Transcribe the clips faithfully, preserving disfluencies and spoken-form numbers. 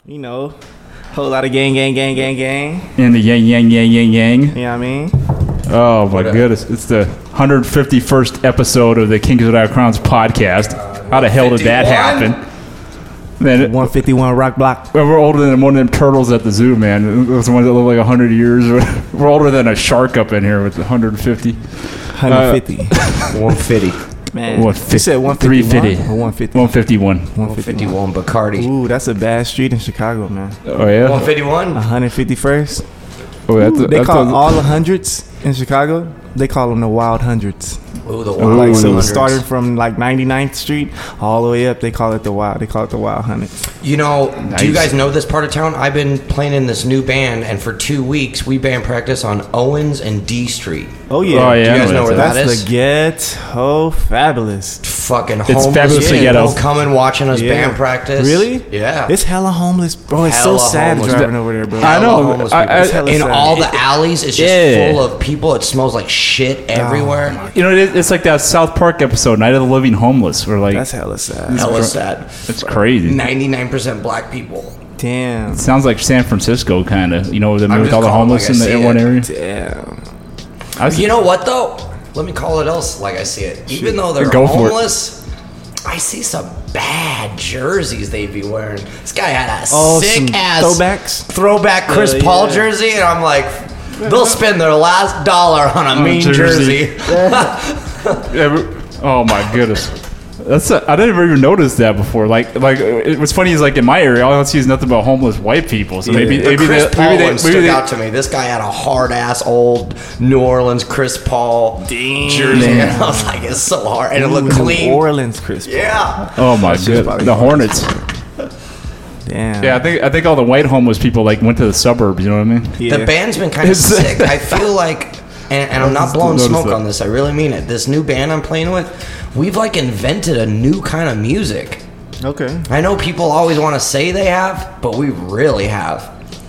You know, whole lot of gang, gang, gang, gang, gang. And the yang, yang, yang, yang, yang. You know what I mean? Oh, my goodness. It's the one hundred fifty-first episode of the Kings Without Crowns podcast. How the hell did that happen? Man, one fifty-one Rock Block. We're older than one of them turtles at the zoo, man. Those ones that look like one hundred years. We're older than a shark up in here with one hundred fifty. one fifty. Uh, one fifty. Man, one fifty. you said one fifty-one or one fifty? one fifty-one. one fifty-one Bacardi. Ooh, that's a bad street in Chicago, man. Oh, yeah? one fifty-one? one hundred fifty-first. Oh, that's a, They that's call a, all the hundreds in Chicago, they call them the wild hundreds. Ooh, the Ooh, wild Like, so hundreds. starting from like ninety-ninth Street all the way up, they call it the wild. They call it the wild hundreds. You know, Nice. do you guys know this part of town? I've been playing in this new band, and for two weeks, we band practice on Owens and D Street. Oh yeah, Oh, yeah. Do you I guys know where that That's is? the ghetto fabulous. Fucking homeless fabulously people ghetto. coming watching us Yeah. band practice. Really? Yeah. It's hella homeless, bro. It's Hella so sad homeless. driving over there, bro. I know. Hella homeless I- people. I- It's hella in sad. all the alleys, it's just Yeah. full of people. It smells like shit everywhere. you know, it, it's like that South Park episode, Night of the Living Homeless, where, like, That's hella sad. Hella sad. it's crazy. ninety-nine percent black people. Damn. Sounds like San Francisco, kind of. You know, the I'm with just all the calling homeless like I in the see one it. area. Damn. I was, You know what though? Let me call it else like I see it. Even though they're Go for it. homeless, I see some bad jerseys they'd be wearing. This guy had a Oh, sick some ass throwbacks? throwback Chris Uh, Paul yeah. jersey, and I'm like, they'll spend their last dollar on a a mean jersey. jersey. Yeah, but- oh my goodness, that's a, I didn't even notice that before. Like, like it was funny is like in my area, all I see is nothing but homeless white people. So maybe, The maybe Chris they, Paul maybe they, one maybe stood they, out to me. This guy had a hard ass old New Orleans Chris Paul jersey, and I was like, it's so hard, and it looked Ooh, clean. New Orleans, Chris. Paul. Yeah. Oh my shit's god, probably the hard. Hornets. Damn. Yeah, I think I think all the white homeless people like went to the suburbs. You know what I mean? Yeah. The band's been kind of It's- sick. I feel like, and, and I'm not blowing Notice smoke that. on this. I really mean it. This new band I'm playing with, we've like invented a new kind of music. Okay. I know people always want to say they have, but we really have.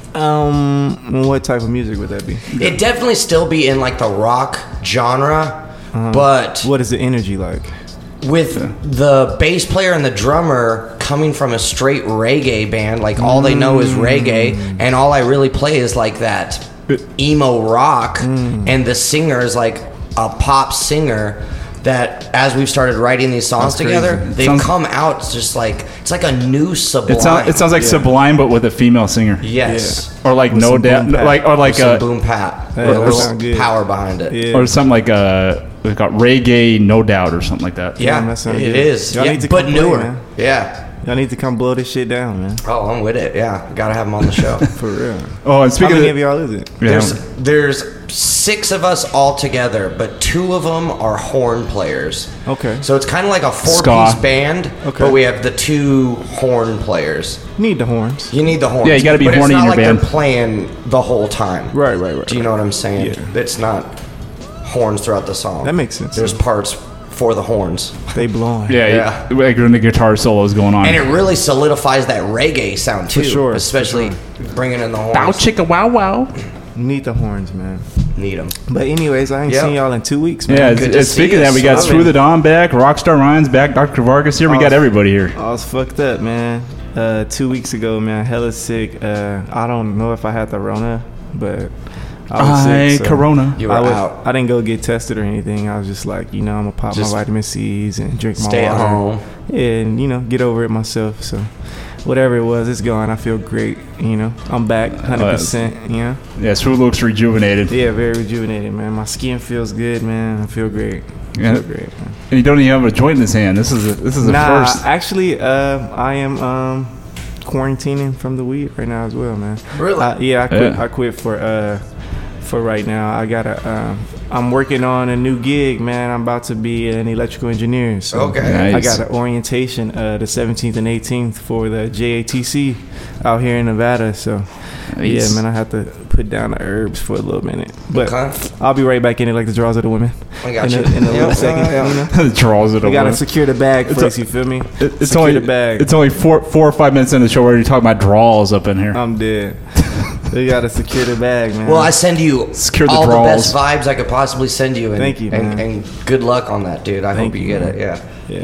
Um, what type of music would that be? It definitely still be in like the rock genre, but What is the energy like? with the bass player and the drummer coming from a straight reggae band, like all they know is reggae, and all I really play is like that emo rock, and the singer is like a pop singer that as we've started writing these songs That's crazy. together, they've Sounds- come out just like it's like a new Sublime. It sounds it sounds like Yeah. Sublime, but with a female singer. yes. Or like With no some doubt, boom bap. like or like Some a boom pat, Yeah, with a that little sound good. power behind it. Yeah. or something like uh we got reggae, no doubt, or something like that. Yeah, Yeah, that sound it good. is. Y'all Yeah, need to but come play, newer. man. Yeah. Y'all need to come blow this shit down, man. Oh, I'm with it. Yeah, gotta have them on the show. For real. Oh, and How speaking many of, of y'all is it? yeah. There's there's six of us all together, but two of them are horn players. Okay. So it's kind of like a four-piece Ska. band, Okay. but we have the two horn players. Need the horns. You need the horns. Yeah, you gotta be but horny it's in not your like band. They're playing the whole time. Right, right, right. Do you know what I'm saying? Yeah. It's not horns throughout the song. That makes sense. There's parts for the horns. They blowing. yeah, Yeah. yeah, like when the guitar solos going on. And it really solidifies that reggae sound too, sure, for especially bringing in the horns. Bow chicka wow wow. Need the horns, man. Need them. But anyways, I ain't Yeah. seen y'all in two weeks, man. Yeah, Good it's, to it's see speaking of you. that, we got I've Through been- the Dawn back, Rockstar Ryan's back, Doctor Vargas here. We got Awesome. everybody here. I was fucked up, man. Uh, two weeks ago, man, hella sick. Uh, I don't know if I had the Rona, but I was Hi, sick. so Corona. You were I, was, out. I didn't go get tested or anything. I was just like, you know, I'm gonna pop Just my vitamin C's and drink my Stay water. at home. And you know, get over it myself. So, whatever it was, it's gone. I feel great. You know, I'm back, hundred percent. You know, Yeah, Sue looks rejuvenated. yeah, very rejuvenated, man. My skin feels good, man. I feel great. I Yeah. feel great, man. And you don't even have a joint in his hand. This is a, this is the Nah, first. actually, uh, I am um, quarantining from the weed right now as well, man. Really? I, yeah, I quit. Yeah. I quit for uh, for right now. I gotta. Um, I'm working on a new gig, man. I'm about to be an electrical engineer. So Okay. Nice. I got an orientation uh, the seventeenth and eighteenth for the J A T C out here in Nevada. So Nice. yeah, man, I have to put down the herbs for a little minute, but Okay. I'll be right back in it like the draws of the women. I got in you. A, in a Yeah, little second, yeah, you know. the draws it We gotta away. secure the bag It's first. a- You feel me? It- It's secure only the bag. It's only four four or five minutes in the show where you're talking about draws up in here. I'm dead. We gotta secure the bag, man. Well, I send you Secure the all the draws. best vibes I could possibly send you. And, Thank you, and, man. and good luck on that, dude. I Thank hope you you, get man. it. Yeah. yeah.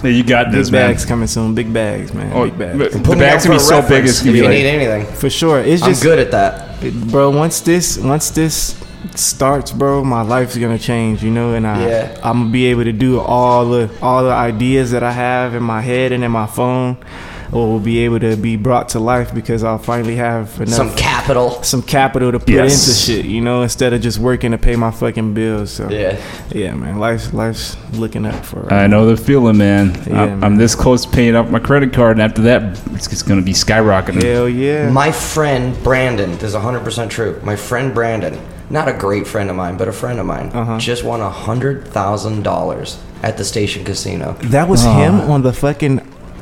Yeah, you got this, Big man. bags coming soon. Big bags, man. Oh, Big bags. but Put the me bag's down gonna be for so a big reference it's gonna if be you like. need anything. For sure. It's I'm just good at that. bro. Once this, once this starts, bro, my life's gonna change. You know, and I, Yeah. I'm gonna be able to do all the all the ideas that I have in my head and in my phone, or will be able to be brought to life because I'll finally have enough Some capital. some capital to put Yes. into shit. You know, instead of just working to pay my fucking bills. So Yeah. yeah, man, life's life's looking up for. I know the feeling, man. Yeah, I'm, man. I'm this close to paying off my credit card, and after that, it's just gonna be skyrocketing. Hell yeah. My friend Brandon, this is one hundred percent true. My friend Brandon, not a great friend of mine, but a friend of mine, Uh-huh. just won one hundred thousand dollars at the Station Casino. That was him on the fucking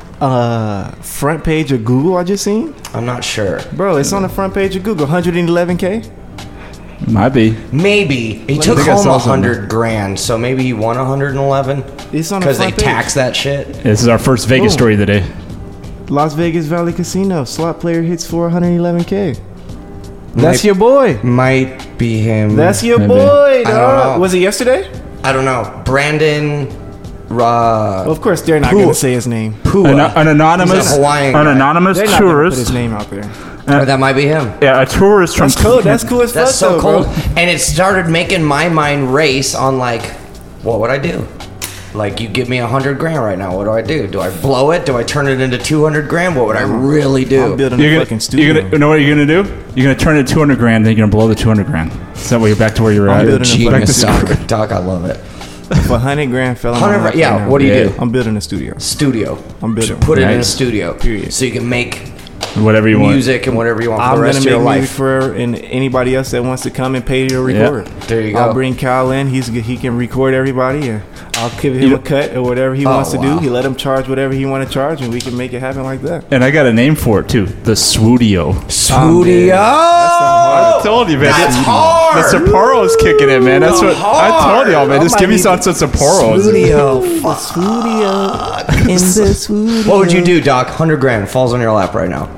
uh, front page of Google. I just seen, I'm not sure. bro. It's on the front page of Google. one hundred eleven K. Might be. Maybe. He I took think I home saw one hundred grand, so maybe he won one hundred eleven It's on the because they front page. tax that shit. This is our first Vegas Boom. story of the day. Las Vegas Valley Casino slot player hits for one hundred eleven K. That's Might- your boy. Might be him. That's your Maybe. boy. I don't dog. know. Was it yesterday? I don't know. Brandon uh, Well, of course, they're not Pua. gonna say his name. Pua. An, an anonymous, He's a Hawaiian an guy. anonymous They're not gonna put his tourist. name out there. Or that might be him. Yeah, a tourist from. That's cool. That's cool as fuck. That's so though, cool. bro. And it started making my mind race on like, what would I do? Like, you give me a hundred grand right now. What do I do? Do I blow it? Do I turn it into two hundred grand? What would I really do? I'm building You're a gonna, fucking studio. you're gonna, you know what you're gonna do? You're gonna turn it two hundred grand, then you're gonna blow the two hundred grand. So that way you're back to where you're I'm at. building a Back to Genius, school. Doc. Doc, I love it. For a hundred grand, fell on my Hundred, lap yeah. right now. What do you Yeah. do? I'm building a studio. Studio. I'm building. Put it in a Nice. studio, Period. so you can make Whatever you want. music and whatever you want for I'm the gonna rest make of your music life. for and anybody else that wants to come and pay to record. There you go. I'll bring Kyle in. He's good. He can record everybody, and I'll give him You- a cut or whatever he Oh, wants to wow. do. He let him charge whatever he want to charge, and we can make it happen like that. And I got a name for it too. The Swoodio. Studio. I told you, man. That's the, hard. The Sapporo's kicking it, man. That's what I told y'all, man. Just I give me might some need some Sapporos. Studio. The studio in the studio. What would you do, Doc? Hundred grand falls on your lap right now.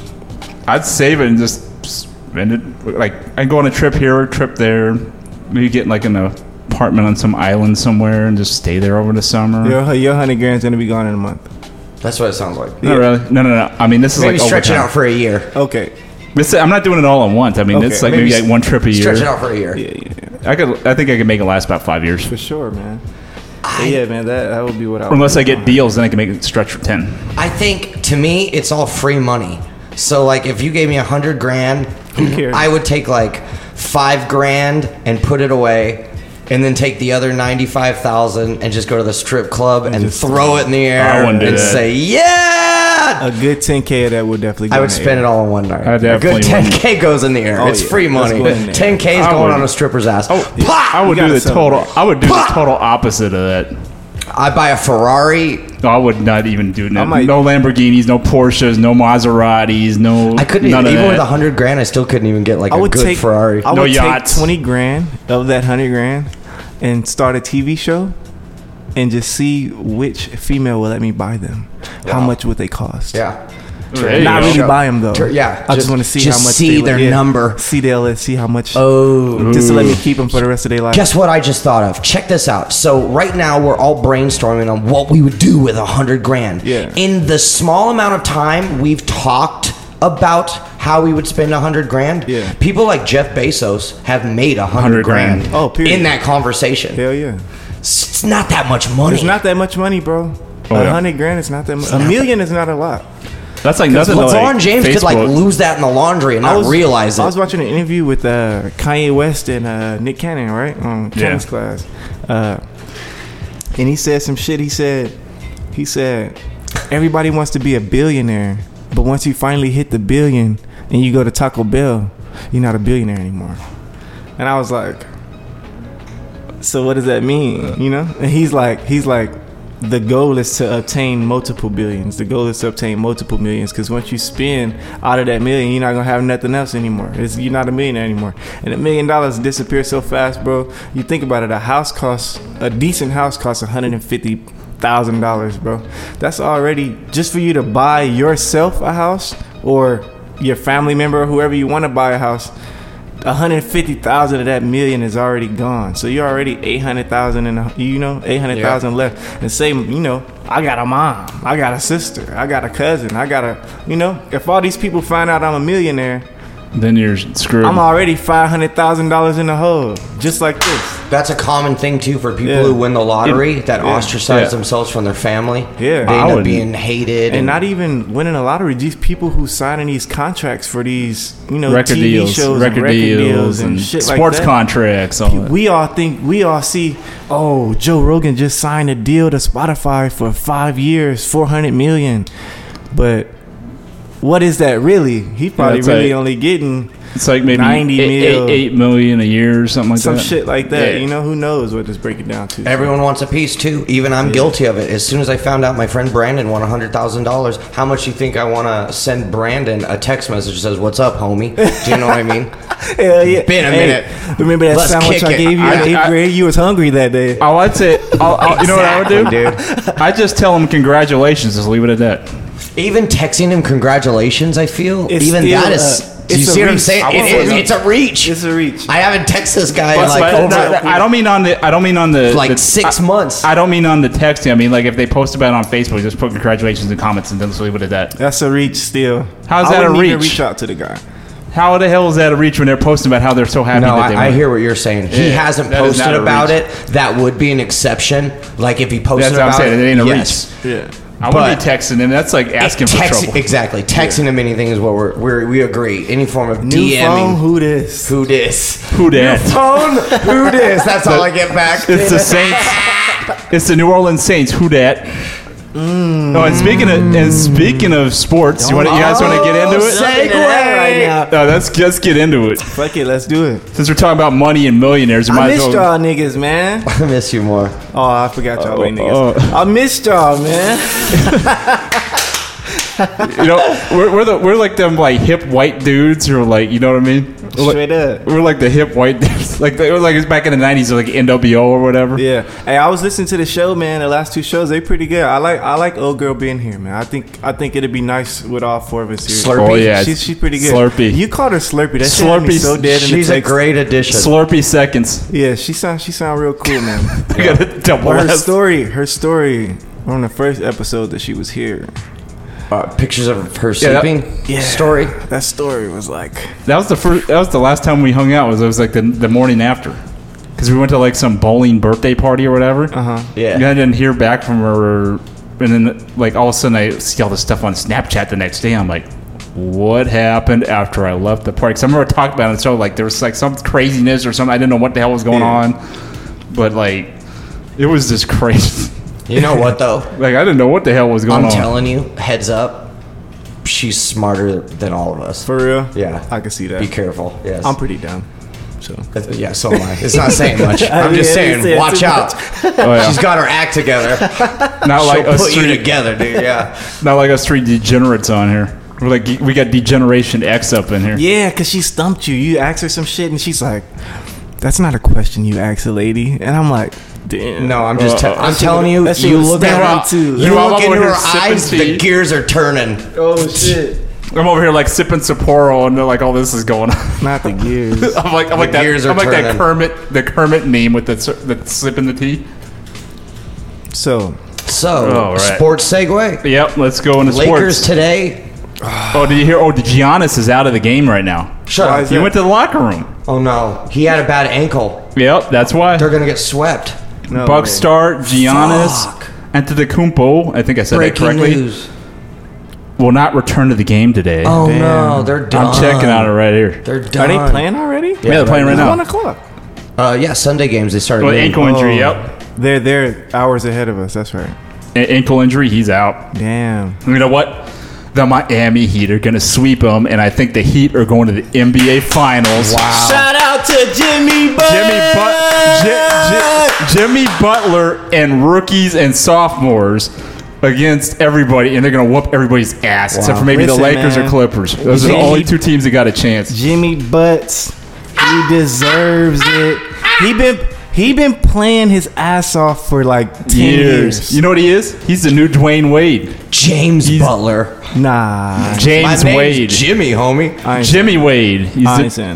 I'd save it and just spend it. Like I'd go on a trip here or a trip there. Maybe get like an apartment on some island somewhere and just stay there over the summer. Your your hundred grand's gonna be gone in a month. That's what it sounds like. Not really. No, no, no. I mean, this is Maybe like stretch it overtime. out for a year. Okay. This, I'm not doing it all at once. I mean, Okay. it's like Maybe maybe, like one trip a year. Stretch it out for a year. Yeah, yeah, yeah. I could. I think I could make it last about five years. For sure, man. But yeah, man. That that would be what I. would Unless do. I get deals, then I can make it stretch for ten. I think to me, it's all free money. So like, if you gave me a hundred grand, Who cares? I would take like five grand and put it away, and then take the other ninety-five thousand and just go to the strip club and, just- throw it in the air I wouldn't do and that. say, "Yeah." A good ten K of that would definitely. Go I would in the spend air. it all in one night. I A definitely good ten wouldn't. K goes in the air. Oh, it's yeah. free Let's money. go in there. ten K is I going would- on a stripper's ass. Oh, Pah! I would You do gotta the total. celebrate. I would do the total opposite of that. I buy a Ferrari. No, I would not even do no, I might- no Lamborghinis, no Porsches, no Maseratis, no. I couldn't none even, of even that. with a hundred grand. I still couldn't even get like I a would good take Ferrari. I No would yachts. take twenty grand of that hundred grand and start a T V show, and just see which female will let me buy them. How Wow. much would they cost? yeah. There you Not go. really Show. buy them though. Tur- yeah, I just, just- want to see just how much. see they their yeah, number. See their let's see how much. Oh. Just to let me keep them for the rest of their life. Guess what I just thought of? Check this out. So right now we're all brainstorming on what we would do with a hundred grand. Yeah. In the small amount of time we've talked about how we would spend a hundred grand. Yeah. People like Jeff Bezos have made a hundred Hundred grand. grand. Oh, period. In that conversation. Hell yeah. It's not that much money. It's not that much money, bro. Oh, A yeah. hundred grand is not that much. A not million is not a lot. That's like nothing. to, LeBron like, James could like Facebook. lose that in the laundry and I not was, realize it. I was watching an interview with uh, Kanye West and uh, Nick Cannon, right? On Cannon's Yeah. class. Uh, and he said some shit. He said, he said, everybody wants to be a billionaire, but once you finally hit the billion and you go to Taco Bell, you're not a billionaire anymore. And I was like, so what does that mean? You know? And he's like, he's like, the goal is to obtain multiple billions. The goal is to obtain multiple millions, because once you spend out of that million, you're not gonna have nothing else anymore. It's, you're not a millionaire anymore. And a million dollars disappears so fast, bro. You think about it, a house costs, a decent house costs one hundred fifty thousand dollars, bro. That's already just for you to buy yourself a house, or your family member, or whoever you want to buy a house. one hundred fifty thousand of that million is already gone. So you're already eight hundred thousand in the, you know, eight hundred thousand yeah. left. And say, you know, I got a mom, I got a sister, I got a cousin, I got a, you know, if all these people find out I'm a millionaire, then you're screwed. I'm already five hundred thousand dollars in the hole, just like this. That's a common thing too for people Yeah. who win the lottery It- that yeah. ostracize Yeah. themselves from their family. Yeah. they I end up wouldn't. being hated, And not even winning a lottery. These people who signing these contracts for these, you know, record T V deals, shows, record, and record deals, deals, and, and shit sports like that. contracts. All that. We all think, we all see, oh, Joe Rogan just signed a deal to Spotify for five years, four hundred million. But what is that really? He probably that's really like- only getting It's like maybe ninety eight, mil. eight, eight million a year or something like some that. shit like that. Yeah. You know, who knows what this break it down to. Everyone wants a piece too. Even I'm guilty of it. As soon as I found out my friend Brandon won one hundred thousand dollars, how much you think I want to send Brandon a text message that says, "What's up, homie?" Do you know what I mean? Hell yeah. Been a Hey, minute. remember that Let's sandwich kick I it. gave you I- in eighth I- grade? You was hungry that day. Oh, I'd say, I'll, I'll, you know what I would do? Exactly, dude. I just tell them congratulations. Just leave it at that. Even texting him congratulations, I feel It's even still, that is. uh, do you it's a see what I'm reach. saying? I It won't is. say It's a reach. It's a reach. I haven't texted this guy But, in like but, over no, no, I don't mean on the. I don't mean on the like the- six I, months. I don't mean on the texting. I mean like if they post about it on Facebook, just put congratulations in comments and then just leave it at that. That's a reach still. How's I that a wouldn't even reach? reach out to the guy. How the hell is that a reach when they're posting about how they're so happy No, that they I, I won? hear what you're saying. He Yeah, hasn't that is posted not a about reach. it. That would be an exception. Like if he posted That's what I'm about saying. it, It ain't a yes. Yeah. I wouldn't but- be texting him. That's like asking for Text- trouble. Exactly. Texting him anything is what we're, we're we agree. Any form of New DMing. phone, who this? Who dis? Who dat? Phone. Who dis? That's all I get back. It's the Saints. It's the New Orleans Saints. Who dat? Mm. Oh, and speaking of and speaking of sports, you want you guys want to get into it? Segue right now. No, let's let's get into it. Fuck it, let's do it. Since we're talking about money and millionaires, we I might as missed well. y'all niggas, man. I miss you more. Oh, I forgot y'all wait oh. niggas. I missed y'all, man. You know, we're we're, the, we're like them like hip white dudes who are like, you know what I mean? We're like, Straight up. we're like the hip white dudes. Like they were like it's back in the nineties, like N W O or whatever. Yeah. Hey, I was listening to the show, man. The last two shows, they pretty good. I like I like old girl being here, man. I think I think it'd be nice with all four of us here. Slurpee? Oh yeah, She's she's pretty good. Slurpee. You called her Slurpee. That shit had me Slurpee. so dead in She's the a text. great addition. Slurpee seconds. Yeah, she sound she sound real cool, man. We got a double But her S. story, her story on the first episode that she was here, Uh, pictures of her Yeah, that- sleeping yeah. story. that story was like, That was the first. That was the last time we hung out. Was it was like the the morning after, because we went to like some bowling birthday party or whatever. uh huh. Yeah. And I didn't hear back from her, and then like all of a sudden I see all this stuff on Snapchat the next day. I'm like, what happened after I left the party? Because I remember talking about it. So like there was like some craziness or something. I didn't know what the hell was going Yeah. on, but like it was just crazy. You know what though? Like I didn't know what the hell was going I'm on. telling you, heads up. She's smarter than all of us. For real? Yeah. I can see that. Be careful. Yes. I'm pretty down. So Yeah, so am I. It's not saying much. I'm Yeah, just it's saying, saying watch too out. Oh, yeah. She's got her act together. Not like She'll us put you three, together, dude. Yeah. not like us three degenerates on here. We're like we got Degeneration X up in here. yeah, cause she stumped you. You asked her some shit, and she's like, "That's not a question you ask a lady." And I'm like, "Damn." No, I'm just. Uh, Te- uh, I'm that shit telling was- you. that shit You was look stabbing at her. too. You You look all into over her here sipping eyes. tea. The gears are turning. Oh shit. I'm over here like sipping Sapporo and like all this is going on. Not the gears. I'm like I'm like that. gears are I'm like that turning. Kermit, the Kermit meme with the the sipping the tea. So So, Oh, right. sports segue. Yep, let's go into Lakers sports. today. Oh, did you hear? Oh, the Giannis is out of the game right now. Shut Why up. is He that? went to the locker room. Oh no, he had a bad ankle. Yep, that's why. They're gonna get swept. no Buck way. star Giannis Fuck. Antetokounmpo, I think I said Breaking that correctly, news. will not return to the game today. Oh Damn. no, they're done. I'm checking on it right here. They're Are done. they playing already? Yeah, they're playing right It's now. one o'clock. Uh, yeah, Sunday games they started. Well, doing. ankle injury. Oh. Yep, They're they're hours ahead of us. That's right. A- ankle injury. He's out. Damn. You know what? The Miami Heat are going to sweep them, and I think the Heat are going to the N B A Finals. Wow. Shout out to Jimmy Butler. Jimmy, but- J- J- Jimmy Butler and rookies and sophomores against everybody, and they're going to whoop everybody's ass, except for maybe Listen, the Lakers man. or Clippers. Those are the Jimmy- only two teams that got a chance. Jimmy Butts. He deserves it. He been he been playing his ass off for like ten years. Years. You know what he is? He's the new Dwayne Wade. James Butler. Nah. James My name's Wade. Jimmy, homie. I ain't, Jimmy Wade. He's I the- ain't saying that.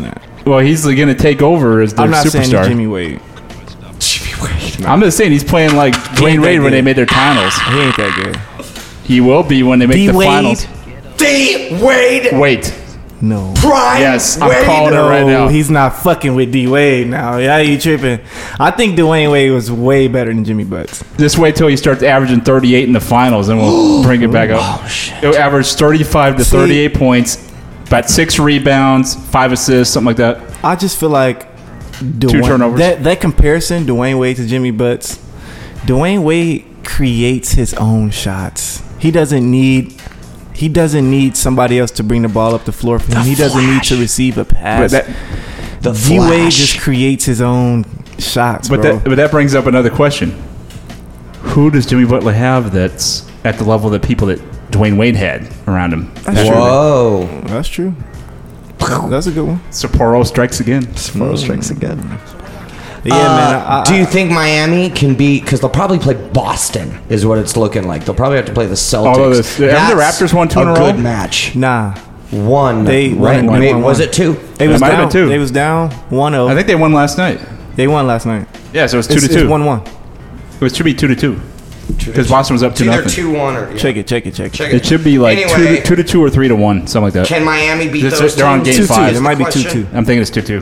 Well, he's going to take over as their I'm not saying superstar. he's Jimmy Wade. Jimmy Wade. I'm just saying he's playing like Dwayne ain't Wade that when they good. made their finals. He ain't that good. He will be when they make the D-Wade? finals. D Wade. Wait. No. Prime. Yes, I'm Wade. calling it right now. No, he's not fucking with D Wade now. Yeah, you tripping? I think Dwayne Wade was way better than Jimmy Butts. Just wait till he starts averaging thirty-eight in the finals, and we'll bring it back up. Oh, shit. He'll average thirty-five to See- thirty-eight points, about six rebounds, five assists, something like that. I just feel like Dwayne, turnovers. That that comparison, Dwayne Wade to Jimmy Butts. Dwayne Wade creates his own shots. He doesn't need. He doesn't need somebody else to bring the ball up the floor for him. The He doesn't need Flash. to receive a But pass. that, The D Wade Flash. just creates his own shots, but bro. that, but that brings up another question: who does Jimmy Butler have that's at the level that people that Dwayne Wade had around him? That's true. Whoa. That's true. That's a good one. Sapporo strikes again. Sapporo strikes again. Yeah, Uh, man. I, I, do you think Miami can beat? Because they'll probably play Boston, is what it's looking like. They'll probably have to play the Celtics. Although the- haven't the That's Raptors won two in a row? good match. Nah, One. They won right? it, won, Maybe- won, was won. it two? they was might have down. been two. They was down one zero. I think they won last night. They won last night. Yeah, so it's two It's, to two. it's one one. It was, should be two to two because Boston was up It's two either nothing. two one or yeah. Check it. Check it. Check it. Check It should be like Anyway. two, to, two to two or three to one, something like that. Can Miami beat It's- those they're on teams? game Two two. five. It might be two Question. two. I'm thinking it's two two.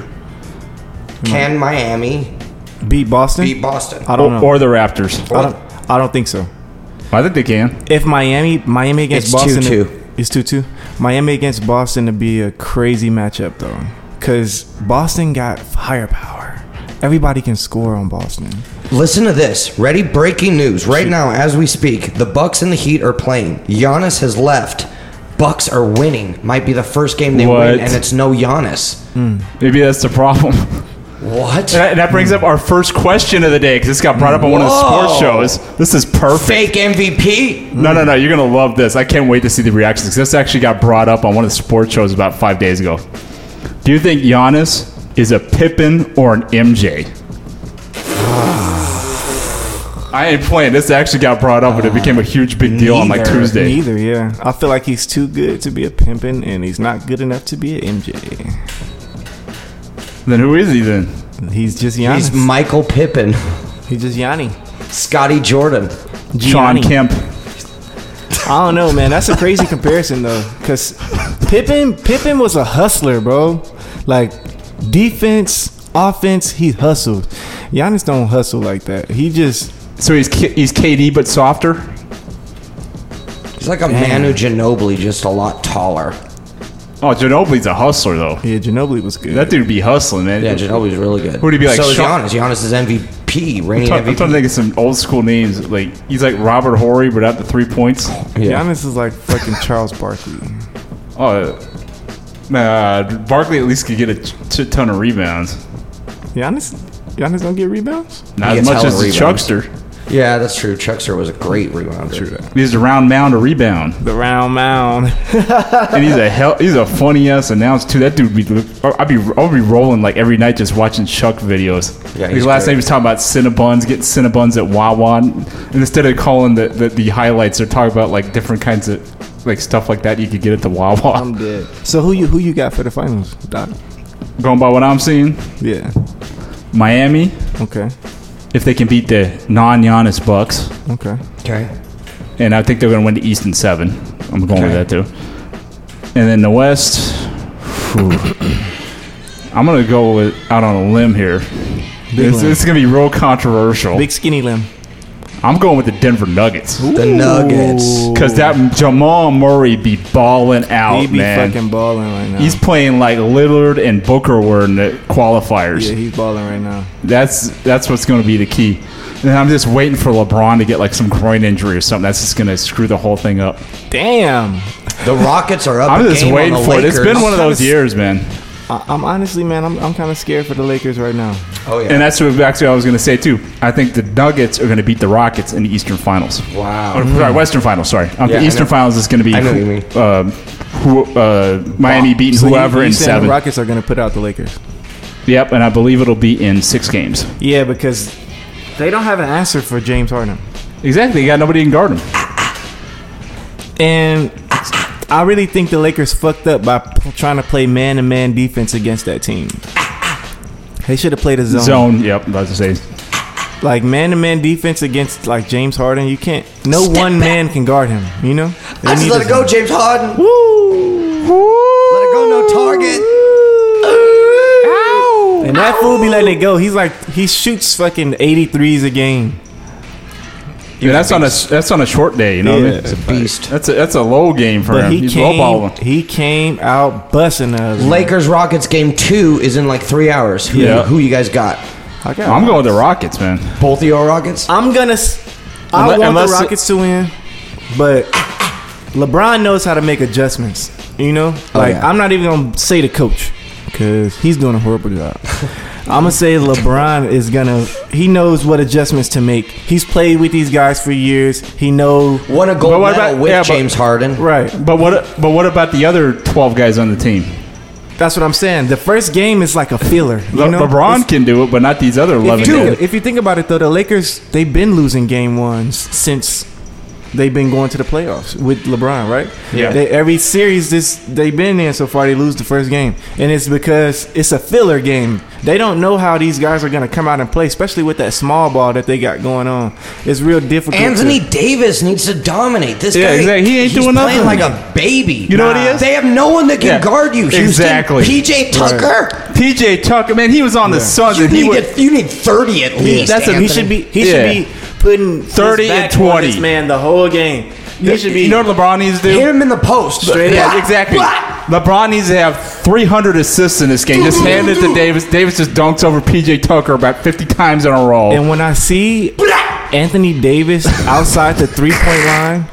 Can Miami Beat Boston. beat Boston? I don't Or, know. or the Raptors. I don't. I don't think so. I think they can. If Miami, Miami against It's Boston, two two. It's two two. Miami against Boston to be a crazy matchup though, because Boston got firepower. Everybody can score on Boston. Listen to this. Ready? Breaking news. Right now, as we speak, the Bucks and the Heat are playing. Giannis has left. Bucks are winning. Might be the first game they What? win, and it's no Giannis. Maybe that's the problem. What? And that, and that brings up our first question of the day because this got brought up on one of the sports Whoa. shows. This is perfect. Fake M V P? No, no, no. You're going to love this. I can't wait to see the reactions because this actually got brought up on one of the sports shows about five days ago. Do you think Giannis is a Pippen or an M J? I ain't playing. This actually got brought up and it became a huge big deal on like Neither. Tuesday. Neither, yeah. I feel like he's too good to be a pimpin', and he's not good enough to be an M J. Then who is he then? He's just Giannis. He's Michael Pippen. He's just Yanni. Scotty Jordan. Sean Gianni. Kemp. I don't know, man. That's a crazy comparison though, because Pippen, Pippen was a hustler, bro. Like defense, offense, he hustled. Giannis don't hustle like that. He just So he's K- he's K D but softer. He's like a Damn. Manu Ginobili, just a lot taller. Oh, Ginobili's a hustler though. yeah. Ginobili was good. That dude be hustling, man. Yeah, Ginobili's really good. Who'd he be like, So is Sean- Giannis. Giannis is M V P, reigning I'm, try- I'm M V P. trying to think of some old school names. Like he's like Robert Horry, but at the three points. Yeah. Giannis is like fucking Charles Barkley. Oh, nah. Barkley at least could get a t- ton of rebounds. Giannis, Giannis don't get rebounds. Not He as gets much hella as the rebounds. Chuckster. Yeah, that's true. Chuckster was a great rebounder. True that. He's a round mound to rebound, The round mound. and he's a hell. He's a funny ass announcer too. That dude be. I'd be. I'd be rolling like every night just watching Chuck videos. Yeah, Like he's last great. night he was talking about Cinnabons, getting Cinnabons at Wawa, and instead of calling the, the the highlights, they're talking about like different kinds of like stuff like that you could get at the Wawa. I'm dead. So who you who you got for the finals, Doc? Going by what I'm seeing, Yeah. Miami. Okay. If they can beat the non-Giannis Bucks, Okay. Okay. and I think they're going to win the East in seven. I'm going with Okay. that too. And then the West, whew, I'm going to go with out on a limb here. Big This, limb. this is going to be real controversial. Big skinny limb. I'm going with the Denver Nuggets The Nuggets. because that Jamal Murray be balling out, He be man. fucking balling right now. He's playing like Lillard and Booker were in the qualifiers. yeah, he's balling right now. That's that's what's going to be the key. And I'm just waiting for LeBron to get like some groin injury or something. That's just going to screw the whole thing up. Damn. The Rockets are up. I'm a just game on waiting the for it. It's Lakers. been one of those years, man. I, I'm honestly, man, I'm I'm kind of scared for the Lakers right now. Oh yeah. And that's what actually I was going to say too. I think the Nuggets are going to beat the Rockets in the Eastern Finals. wow. Or, sorry, Western Finals. Sorry, um, Yeah, the I Eastern know. Finals is going to be I know what you mean. uh, who, uh, Miami beating So you- whoever you in saying seven. The Rockets are gonna put out the Lakers. Yep, and I believe it'll be in six games. Yeah, because they don't have an answer for James Harden, Exactly. You got nobody who can guard him. and I really think the Lakers fucked up by p- trying to play man-to-man defense against that team. They should have played a zone. Zone. Yep. I was to say. Like man-to-man defense against like James Harden, you can't. No Step one back. man can guard him. You know. They I just need let a it go, zone. James Harden. Woo! Let it go, no target. And that fool be letting it go. He's like he shoots fucking eighty-threes a game. Yeah, that's on a that's on a short day. You know. Yeah. What I mean? It's a beast. That's a that's a low game for But him. he He's came, lowballing. he came out busting us. Lakers Rockets game two is in like three hours. Who, Yeah. who you guys got? I got I'm going with the Rockets, man. Both of your Rockets? I'm gonna. s- I Unless- want unless the it- Rockets to win, but LeBron knows how to make adjustments. You know, like yeah. I'm not even gonna say the coach because he's doing a horrible job. I'm gonna say LeBron is gonna. He knows what adjustments to make. He's played with these guys for years. He know Won a gold But what medal about- with yeah, but- James Harden. right. But what but what about the other twelve guys on the team? That's what I'm saying. The first game is like a filler. You Le- know? LeBron It's- can do it, but not these other eleven If you, guys. think, if you think about it, though, the Lakers, they've been losing game ones since they've been going to the playoffs with LeBron, right? Yeah. They, every series this they've been in so far, they lose the first game. And it's because it's a filler game. They don't know how these guys are going to come out and play, especially with that small ball that they got going on. It's real difficult. Anthony to, Davis needs to dominate. This Yeah, guy, exactly. He ain't he's doing playing nothing. like a baby. You know what he is? They have no one that can Yeah. guard you. Houston, Exactly. P J Tucker. P J Tucker, man, he was on the Suns You and he need, would. get- you need thirty at least. That's a- he Anthony. should be he Yeah. should be putting his thirty and back on twenty. this man the whole game. He should be You know what LeBron needs to do? Hit him in the post. Straight Yeah, up. exactly. LeBron needs to have three hundred assists in this game. Just hand it to Davis. Davis just dunks over P J Tucker about fifty times in a row. And when I see Anthony Davis outside the three point line,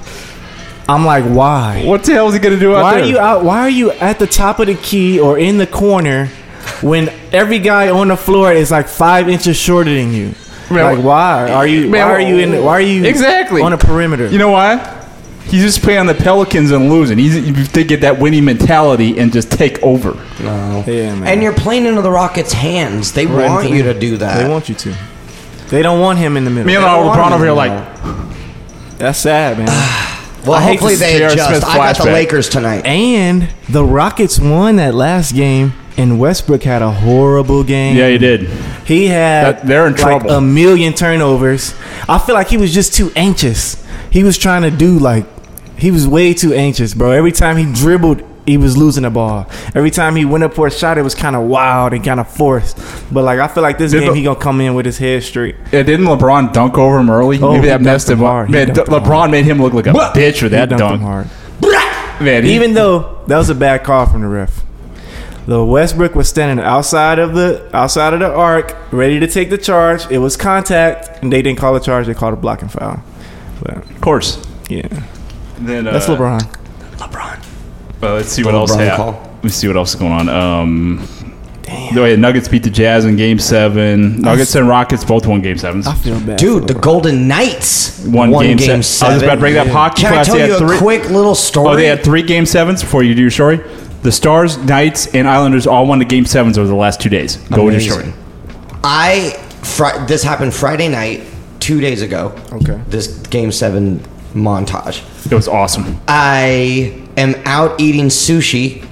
I'm like, why? what the hell is he going to do out Why there? are you out? Why are you at the top of the key or in the corner when every guy on the floor is like five inches shorter than you? Man, Like, why are you? man, why are you in? Why are you Exactly. on a perimeter? You know why? He's just playing on the Pelicans and losing. He's they get that winning mentality and just take over. No. Yeah, man. And you're playing into the Rockets' hands. They Right want into you the- to do that. They want you to. They don't want him in the middle. Me and They don't want LeBron him over here in the like, middle. That's sad, man. well, I hate hopefully to they see J R. adjust. Smith I got the flashback. Lakers tonight. And the Rockets won that last game, and Westbrook had a horrible game. yeah, he did. He had That- they're in like trouble. a million turnovers. I feel like he was just too anxious. He was trying to do like he was way too anxious, bro. Every time he dribbled, he was losing the ball. Every time he went up for a shot, it was kind of wild and kind of forced. But like I feel like this Did game, the- he gonna come in with his head straight. Yeah, didn't LeBron dunk over him early? Oh, Maybe he that dunked messed him him up. hard. He Man, dunked D- him LeBron hard. made him look like a bitch with He that dunked dunk. him hard. Man, he, Even though that was a bad call from the ref. The Westbrook was standing outside of the outside of the arc, ready to take the charge. It was contact, and they didn't call a charge. They called a blocking foul. But of course. yeah, Then, uh, that's LeBron. LeBron. Uh, let's see what The else LeBron happened. call. Let me see what else is going on. Um, Damn, oh, yeah, Nuggets beat the Jazz in Game Seven. Nuggets and Rockets both won Game Sevens. I feel bad, Dude, for the LeBron. Golden Knights One won game, game, se- seven. I was about to bring up Yeah. hockey Can I class. tell They you had a three- quick little story? Oh, they had three Game Sevens before you do your story. The Stars, Knights, and Islanders all won the Game Sevens over the last two days. Go with your story. Amazing. I fri- this happened Friday night, two days ago. Okay. This game seven montage. It was awesome. I am out eating sushi,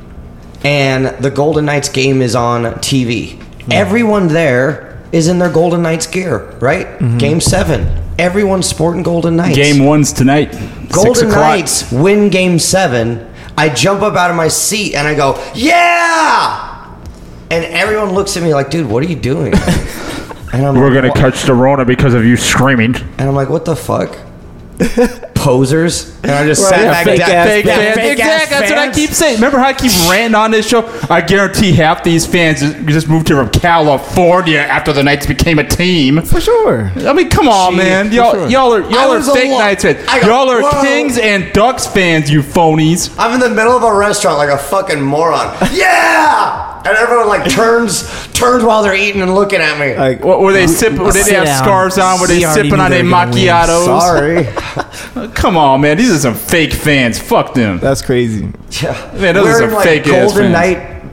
and the Golden Knights game is on T V. Everyone there is in their Golden Knights gear, right? Game seven. Everyone's sporting Golden Knights. Game one's tonight. Six Golden o'clock. Knights win game seven. I jump up out of my seat and I go, yeah! And everyone looks at me like, dude, what are you doing? And I'm We're like, gonna "What?" catch the Rona because of you screaming. And I'm like, what the fuck? Posers? And I just Right, sat yeah, back fake down. ass Fake Yeah, fans. fake ass Exactly. That's what I fans. keep saying. Remember how I keep ranting on this show? I guarantee half these fans just, just moved here from California after the Knights became a team. For sure. I mean, come on, Gee, man. for Y'all, sure. y'all are I y'all are was a fake lo- Knights fans. I go, Y'all are whoa. Kings and Ducks fans, you phonies. I'm in the middle of a restaurant like a fucking moron. Yeah! And everyone like turns turns while they're eating and looking at me. Like, What, were they sipping? Were they Sit have down. scarves on? Were they He already sipping knew on they their were gonna win. macchiatos? Sorry. Come on, man. These are some fake fans. Fuck them. that's crazy. Yeah. Man, those are Wearing some like fake-ass Golden fans. Knight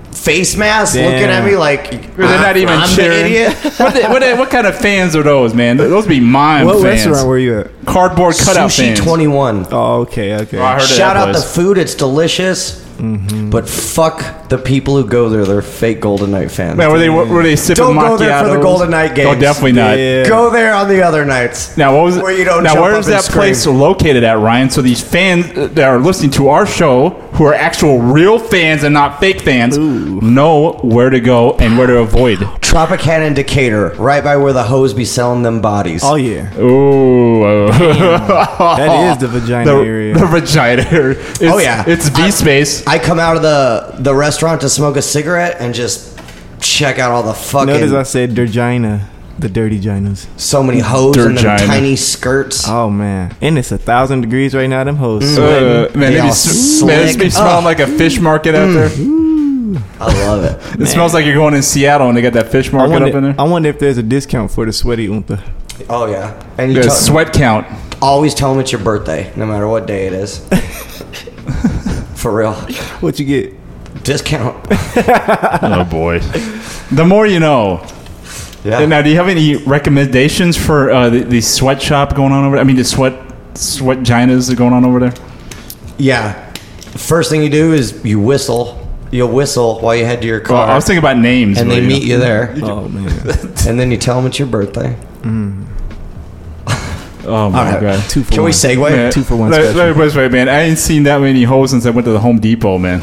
face mask Damn. looking at me like They're not even I'm the cheering. idiot. what, the, what, the, what kind of fans are those, man? Those be mime What fans. restaurant were you at? Cardboard cutout Sushi fans. twenty-one. Oh, okay, okay. Oh, I heard of Shout that out the place. food, it's delicious. Mm-hmm. But fuck the people who go there. They're fake Golden Knight fans. Man, were they were they sipping Don't macchiatos? go there for the Golden Knight games. Oh, definitely not. Yeah. Go there on the other nights. Now, what was it? Where you don't now, jump where up is and that scream. place located at, Ryan? So these fans that are listening to our show, who are actual real fans and not fake fans, Ooh. know where to go and where to avoid. Tropicana in Decatur, right by where the hoes be selling them bodies. Oh yeah, Ooh, that is the vagina the, area. the vagina area. It's, Oh, yeah. it's V space. I come out of the, the restaurant to smoke a cigarette and just check out all the fucking Notice I said dirgina, the dirty ginas. so many hoes in them Dirgina. tiny skirts. Oh man, and it's a thousand degrees right now. Them hoes Uh, sweating. man, They it all be, s- man, this be slick. smelling Ugh. like a fish market out there. I love it. It smells like you're going in Seattle and they got that fish I market wonder, up in there. I wonder if there's a discount for the sweaty unta. Oh yeah, and you The tell- sweat count. always tell them it's your birthday, no matter what day it is. For real, What you get? discount. Oh boy. The more you know. Yeah. Now, do you have any recommendations for uh, the, the sweatshop going on over there? I mean, the sweat sweat ginas that are going on over there? Yeah. First thing you do is you whistle. You'll whistle while you head to your Well, car, I was thinking about names. and but, they you meet know. you there, Oh man, and then you tell them it's your birthday. Oh, my All right. God. two for Can one. we segue? Man, Two for one let- special. let me put it this way, man. I ain't seen that many hoes since I went to the Home Depot, man.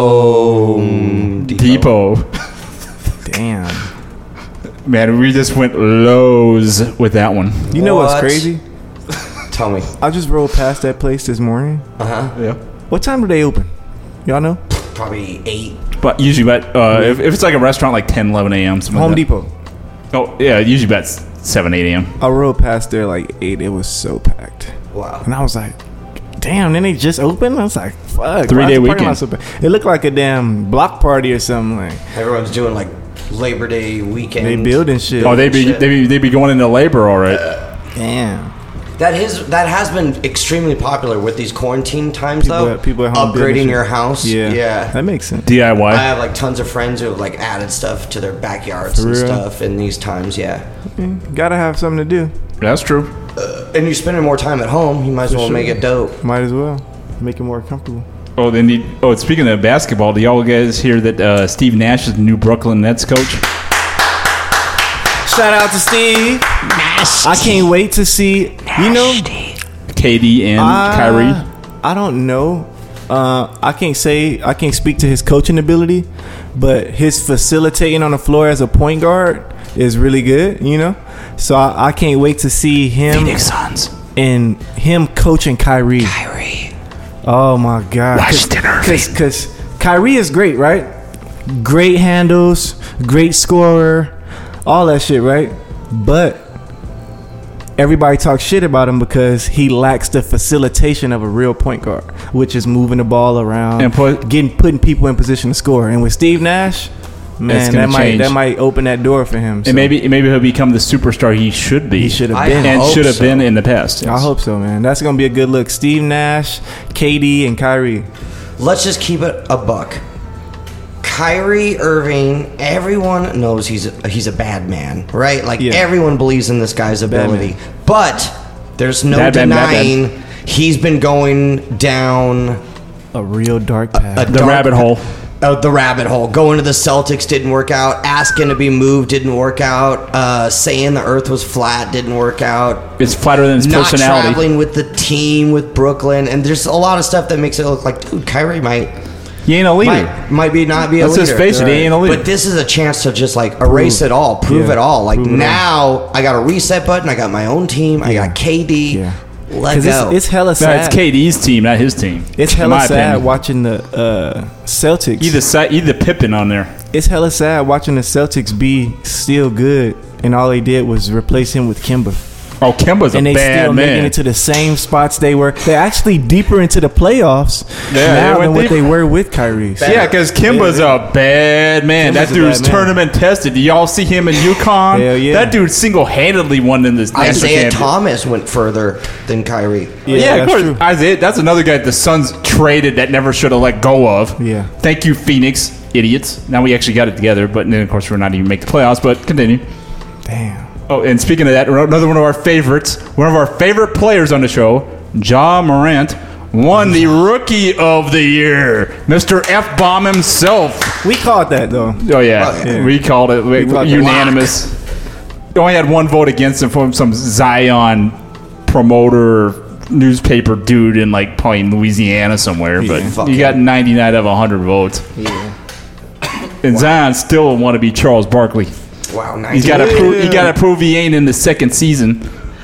Home Depot. Damn. Man, we just went lows with that one. You know what's What? crazy? Tell me. I just rolled past that place this morning. Uh huh. Yeah. What time do they open? Y'all know? Probably eight. But usually, about, uh, if, if it's like a restaurant, like ten, eleven a.m. something Home like that. Depot. Oh, yeah, usually about seven, eight a.m. I rode past there like eight. It was so packed, Wow. and I was like, "Damn!" Then they just opened. I was like, "Fuck!" Three why day is the parking weekend. lot so packed? It looked like a damn block party or something. Like Everyone's doing like Labor Day weekend. they building shit. Oh, they be, Shit. they be they be going into labor, all right. damn. That is that has been extremely popular with these quarantine times, People though. at- people at home building upgrading shit. your house. Yeah, yeah. that makes sense. D I Y. I have like tons of friends who have like added stuff to their backyards For and real? stuff in these times. Yeah, Gotta have something to do. That's true. and you're spending more time at home. You might as For well sure. make it dope. Might as well make it more comfortable. Oh, then the, oh, speaking of basketball, do y'all guys hear that uh, Steve Nash is the new Brooklyn Nets coach? Shout out to Steve. I can't wait to see. You know, K D and I- Kyrie. I don't know. Uh, I can't say I can't speak to his coaching ability, but his facilitating on the floor as a point guard is really good. You know, so I, I can't wait to see him Phoenix Suns. and him coaching Kyrie. Kyrie. Oh my God! Washington Irving. Because Kyrie is great, right? Great handles, great scorer, all that shit, right? But everybody talks shit about him because he lacks the facilitation of a real point guard, which is moving the ball around And put- getting putting people in position to score. And with Steve Nash, man, gonna that might change. that might open that door for him. So And maybe maybe he'll become the superstar he should be. he should have I been. and hope should have so. been in the past. I hope so, man. That's gonna be a good look. Steve Nash, K D, and Kyrie. Let's just keep it a buck. Kyrie Irving, everyone knows he's a, he's a bad man, right? Like Yeah. everyone believes in this guy's ability, man. but there's no Bad man, bad denying he's been going down A real dark path. a The dark- rabbit hole. Uh, the rabbit hole. Going to the Celtics didn't work out. Asking to be moved didn't work out. Uh, saying the Earth was flat didn't work out. It's flatter than his Not personality. traveling with the team with Brooklyn, and there's a lot of stuff that makes it look like, dude, Kyrie might He ain't a leader. might, might be not be a Let's leader. just face it, he ain't a leader. But this is a chance to just like erase it all, prove Yeah, it all. Like prove it all. now, I got a reset button. I got my own team. I Yeah. got K D. Yeah. Let 'Cause go. it's, it's hella No, sad. it's K D's team, not his team. It's in hella my sad opinion. watching the uh, Celtics. Either si- either Pippen on there. It's hella sad watching the Celtics be still good, and all they did was replace him with Kimba, Oh, Kemba's a and they bad still making man. it to the same spots they were. They're actually deeper into the playoffs Yeah, they now went than what deeper. they were with Kyrie. So- Yeah, because Kimba's a bad man. Kimba's that a dude's bad man. tournament tested. Do y'all see him in UConn? Hell yeah. That dude single-handedly won in this national Isaiah championship. Thomas went further than Kyrie. Yeah, Yeah, of that's course. true. Isaiah, that's another guy the Suns traded that never should have let go of. Yeah. Thank you, Phoenix. idiots. Now we actually got it together, but then, of course, we're not even make the playoffs, but continue. Damn. Oh, and speaking of that, another one of our favorites, one of our favorite players on the show, Ja Morant, won the Rookie of the Year. Mister F-Bomb himself. We called that, though. Oh, yeah. Oh, yeah. We called it we, called it unanimous. We only had one vote against him from some Zion promoter newspaper dude in, like, probably in Louisiana somewhere. But fuck you got him. ninety-nine out of one hundred votes. Yeah. And Zion still want to be Charles Barkley. Wow, nice. He's got to Yeah. prove. He got to prove he ain't in the second season.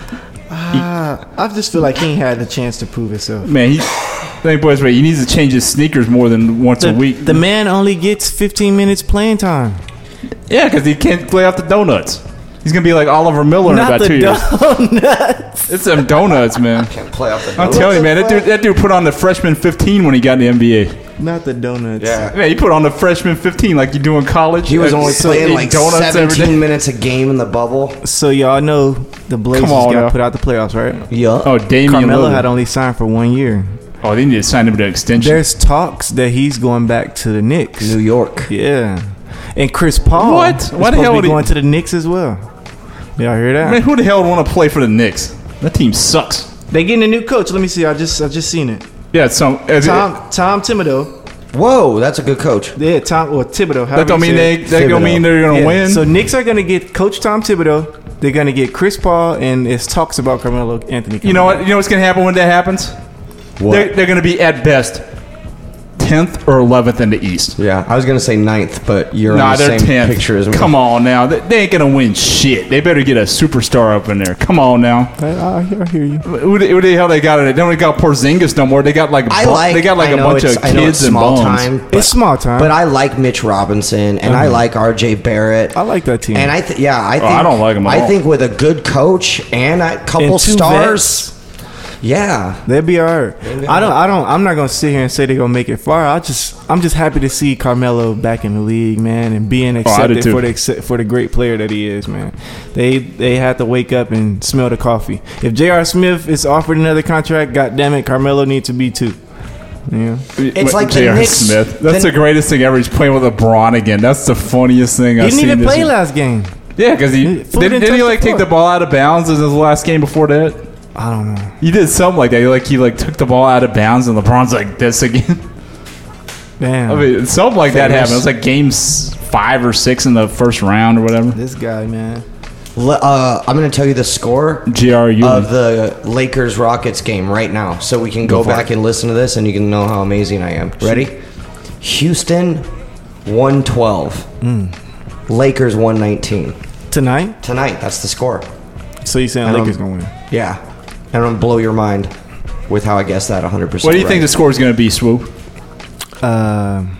Uh, I just feel like he ain't had the chance to prove himself. Man, he. I think boys, right. He needs to change his sneakers more than once The, a week. the man only gets fifteen minutes playing time. Yeah, because he can't play off the donuts. He's gonna be like Oliver Miller in Not about the two years. donuts. It's them donuts, man. Can't play off the I'm telling you, man. That dude, that dude put on the freshman fifteen when he got in the N B A. Not the donuts. Yeah. Man, he put on the freshman fifteen like you do in college. He was Uh, only so playing eat like donuts every day. seventeen minutes a game in the bubble. So y'all know the Blazers Come on got now. put out the playoffs, right? Yeah. Oh, Damian Carmelo Lillard. had only signed for one year. Oh, they need to sign him to an extension. There's talks that he's going back to the Knicks. New York. Yeah, and Chris Paul. What? is Why the supposed hell to would be he- going to the Knicks as well? Y'all hear that? Man, who the hell would want to play for the Knicks? That team sucks. They getting a new coach. Let me see. I just I just seen it. Yeah, some. As Tom Tom Thibodeau. Whoa, that's a good coach. Yeah, Tom or Thibodeau. that don't mean they. That don't mean they're gonna yeah. win. So Knicks are gonna get Coach Tom Thibodeau. They're gonna get Chris Paul, and it's talks about Carmelo Anthony. you know coming what? You know what's gonna happen when that happens? What? They're, they're gonna be at best tenth or eleventh in the East. Yeah, I was gonna say ninth, but you're Nah, on the they're same tenth. picture as me. Come on now, they, they ain't gonna win shit. They better get a superstar up in there. Come on now. I, I, I hear you. Who the, who the hell they got it? They don't got Porzingis no more. They got like I bu- like. they got like I a know bunch it's, of I know it's kids and small bones. time. But, It's small time, but I like Mitch Robinson and I Mhm. like R J Barrett. I like that team. And I th- yeah, I think I don't like 'em at I all. think with a good coach and a couple And two stars, yeah. They'll be alright. be I don't. I don't. I'm not gonna sit here and say they're gonna make it far. I just. I'm just happy to see Carmelo back in the league, man, and being I do accepted too. for the accept- for the great player that he is, man. They they had to wake up and smell the coffee. If J R. Smith is offered another contract, God damn it, Carmelo needs to be too. Yeah. It's like the J R. Knicks- Smith. That's the- the greatest thing ever. He's playing with LeBron again. That's the funniest thing He I've didn't seen. even this play year. last game. Yeah, because he He- did, fool didn't didn't he touch like the take ball. the ball out of bounds in his last game before that? I don't know. He did something like that. He, like he like took the ball out of bounds, and LeBron's like this again. Damn. I mean, something like that Famous. happened. It was like game s- five or six in the first round or whatever. this guy, man. Le- uh, I'm going to tell you the score G R U. of the Lakers Rockets game right now, so we can go, Go for back it. and listen to this, and you can know how amazing I am. Ready? Houston one twelve, Mm. Lakers one nineteen. Tonight. Tonight, that's the score. So you saying I don't- Lakers gonna win? Yeah, and I'm gonna blow your mind with how I guessed that one hundred percent. What do you think right. the score is going to be, Swoop? Um,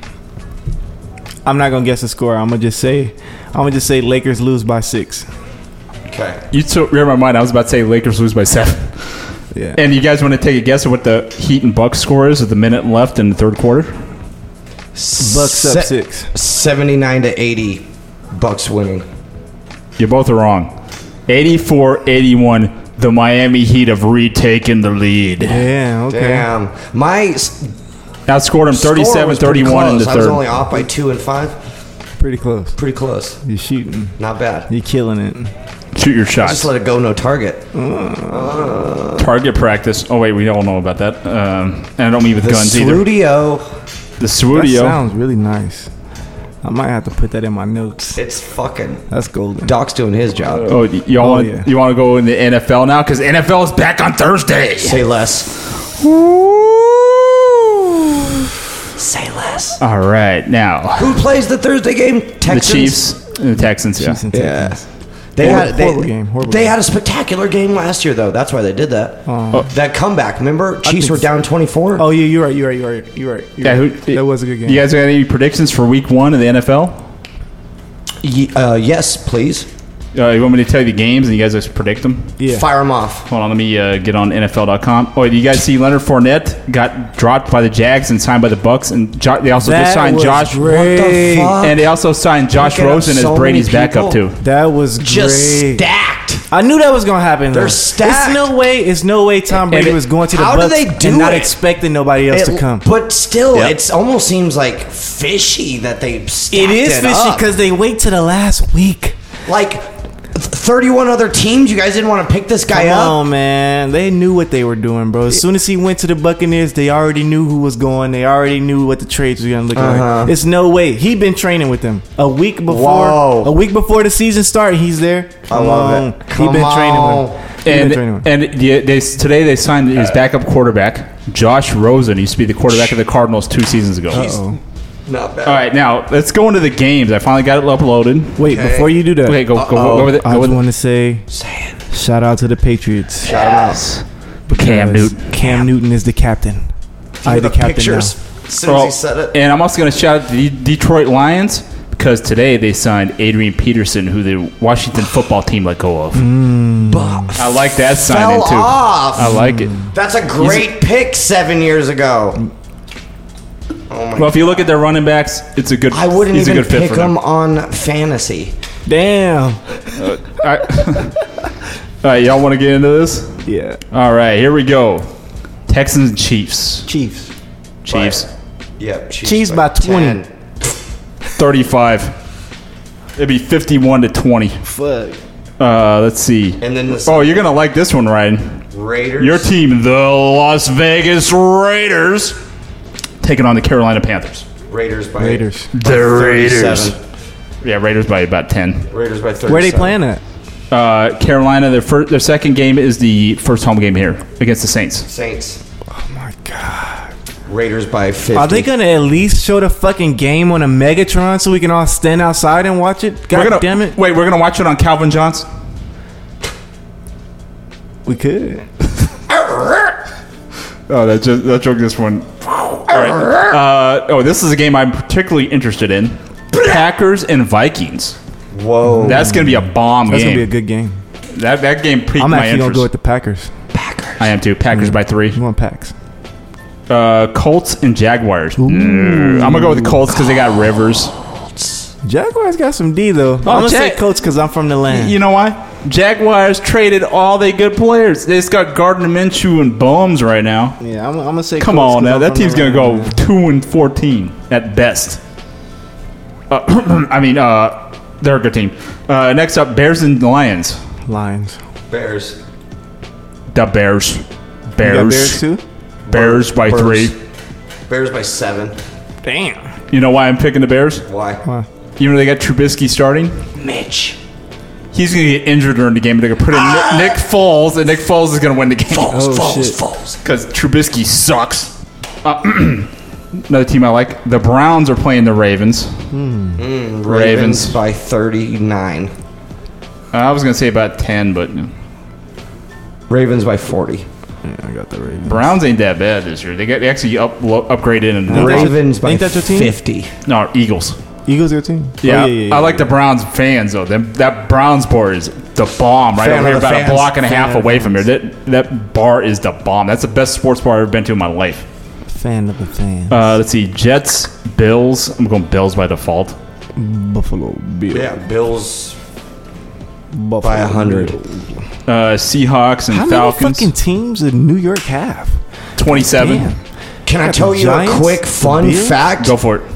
I'm not gonna guess the score. I'm gonna just say, I'm gonna just say Lakers lose by six. Okay. You took read my mind. I was about to say Lakers lose by seven. Yeah. And you guys want to take a guess at what the Heat and Bucks score is with the minute left in the third quarter? Bucks up Se- six. seventy-nine to eighty, Bucks winning. You both are wrong. eighty-four eighty-one. The Miami Heat have retaken the lead. Yeah. Okay. Damn. My s- Outscored them score was thirty-seven pretty thirty-one in the close. I was third. only off by two and five. Pretty close. Pretty close. You're shooting. Not bad. You're killing it. Shoot your Just shots. let it go, no target. Target practice. Oh wait, we don't know about that. Um, and I don't mean with The guns either. studio. The That studio. sounds really nice. I might have to put that in my notes. It's fucking. That's golden. Doc's doing his job. Oh, y- y'all Oh, want yeah. you want to go in the N F L now because N F L is back on Thursday. Say less. Say less. All right, now Who plays the Thursday game? the Texans. Chiefs and the Texans. Yeah. Chiefs and Yeah. Texans. They Horrible- had they, horrible game, horrible they game. had a spectacular game last year though. That's why they did that. Oh. That comeback, remember? Chiefs think were so. down twenty-four. Oh, yeah, you're right. You're right. You're right. You're right. You're Yeah, right. who- that was a good game. You guys got any predictions for Week One of the N F L? Ye- uh, yes, please. Uh, you want me to tell you the games and you guys just predict them? Yeah. Fire them off. Hold on, let me uh, get on N F L dot com. Oh, do you guys see Leonard Fournette got dropped by the Jags and signed by the Bucks? And jo- they also That just signed was Josh. great. What the fuck? And they also signed Josh Picking up Rosen as so many Brady's backup people. too. That was Just great. stacked. I knew that was gonna happen. They're though. stacked. It's no way. It's no way Tom Brady it- was going to the how do Bucs they do and not it? expecting nobody else It- to come. But still, Yeah. it almost seems like fishy that they stacked It is fishy up. because they wait to the last week. like thirty-one other teams. You guys didn't want to pick this guy Come up. on, man. They knew what they were doing, bro. As soon as he went to the Buccaneers, they already knew who was going. They already knew what the trades were gonna look Uh-huh. like. It's no way. He been training with them a week before. Whoa. A week before the season started, he's there. I Come love on. it. He Come been training on. with him. He And been training with him. and yeah, they today they signed his backup quarterback, Josh Rosen. He used to be the quarterback of the Cardinals two seasons ago. Uh-oh. Not bad. All right, now let's go into the games. I finally got it uploaded. Wait, Okay. before you do that, Okay, go go, Uh-oh. go with it. I Go with just it. want to say Say it. shout out to the Patriots. Shout him out. Cam because Newton. Cam Newton is the captain. I Look the at the captain pictures. As soon as Well, he said it. and I'm also going to shout out the Detroit Lions because today they signed Adrian Peterson, who the Washington football team let go of. But I like that fell signing too. off. I like it. That's a great pick seven years ago. Oh my! Well, if you look at their running backs, it's a good. I wouldn't he's even a good fit pick for them. him on fantasy. now. Damn. All right, All right, y'all want to get into this? Yeah. All right, here we go. Texans and Chiefs. Chiefs. Chiefs. Yep. Chiefs by twenty. thirty-five. It'd be fifty-one to twenty. Fuck. Uh, let's see. And then the Oh, you're gonna like this one, Ryan. Raiders. Your team, the Las Vegas Raiders, taking on the Carolina Panthers. Raiders by Raiders. The thirty-seven. Yeah, Raiders by about ten. Raiders by thirty-seven. Where they playing at? Uh, Carolina, their first, their second game is the first home game here against the Saints. Saints. Oh my god. Raiders by fifty. Are they gonna at least show the fucking game on a Megatron so we can all stand outside and watch it? God We're gonna, damn it. Wait, we're gonna watch it on Calvin Johnson. We could. Oh, that just that joke just went. All right. Uh, oh, this is a game I'm particularly interested in. Packers and Vikings. Whoa. That's gonna be a bomb That's game. gonna be a good game. that that game piqued I'm my actually gonna interest. go with the Packers. Packers. I am too. Packers by three. You want Packs? Uh, Colts and Jaguars. Mm, I'm gonna go with the Colts because they got Rivers. Jaguars got some D though. I'm gonna say Jag- Colts because I'm from the land. You know why? Jaguars traded all their good players. They just got Gardner Minshew and bums right now. yeah, I'm, I'm gonna say. Come Colts on 'cause now, I'm that from team's the gonna land. go two and fourteen at best. Uh, I mean, uh, they're a good team. Uh, next up, Bears and Lions. Lions. Bears. The Bears. You got Bears. Bears too. Bears by Bears. three. Bears by seven. Damn. You know why I'm picking the Bears? Why? Why? You know they got Trubisky starting. Mitch. He's gonna get injured during the game. They're gonna put in Ah! Nick, Nick Foles, and Nick Foles is gonna win the game Falls, Oh, falls, shit. falls. because Trubisky sucks. Uh, another team I like. The Browns are playing the Ravens. Ravens, Ravens. by thirty-nine. Uh, I was gonna say about ten, but you know. Ravens by forty. Yeah, I got the Ravens. Browns ain't that bad this year. They got they actually up lo- upgraded and Ain't that- Ravens by ain't that your team? fifty. no Eagles. Eagles your team. Yeah, Oh, yeah, yeah, I yeah. like the Browns fans though. Them, that Browns bar is the bomb right Fan over here, of the about fans. a block and a half Fan of away the from here. That that bar is the bomb. That's the best sports bar I've ever been to in my life. Fan of the fans. Uh, let's see, Jets, Bills. I'm going Bills by default. Buffalo Bills. Yeah, Bills Buffalo by one hundred. Bills. Uh, Seahawks and How Falcons. many fucking teams did New York have? twenty-seven. Damn. Can I Got tell the you Giants, a quick the fun Bills? fact? Go for it.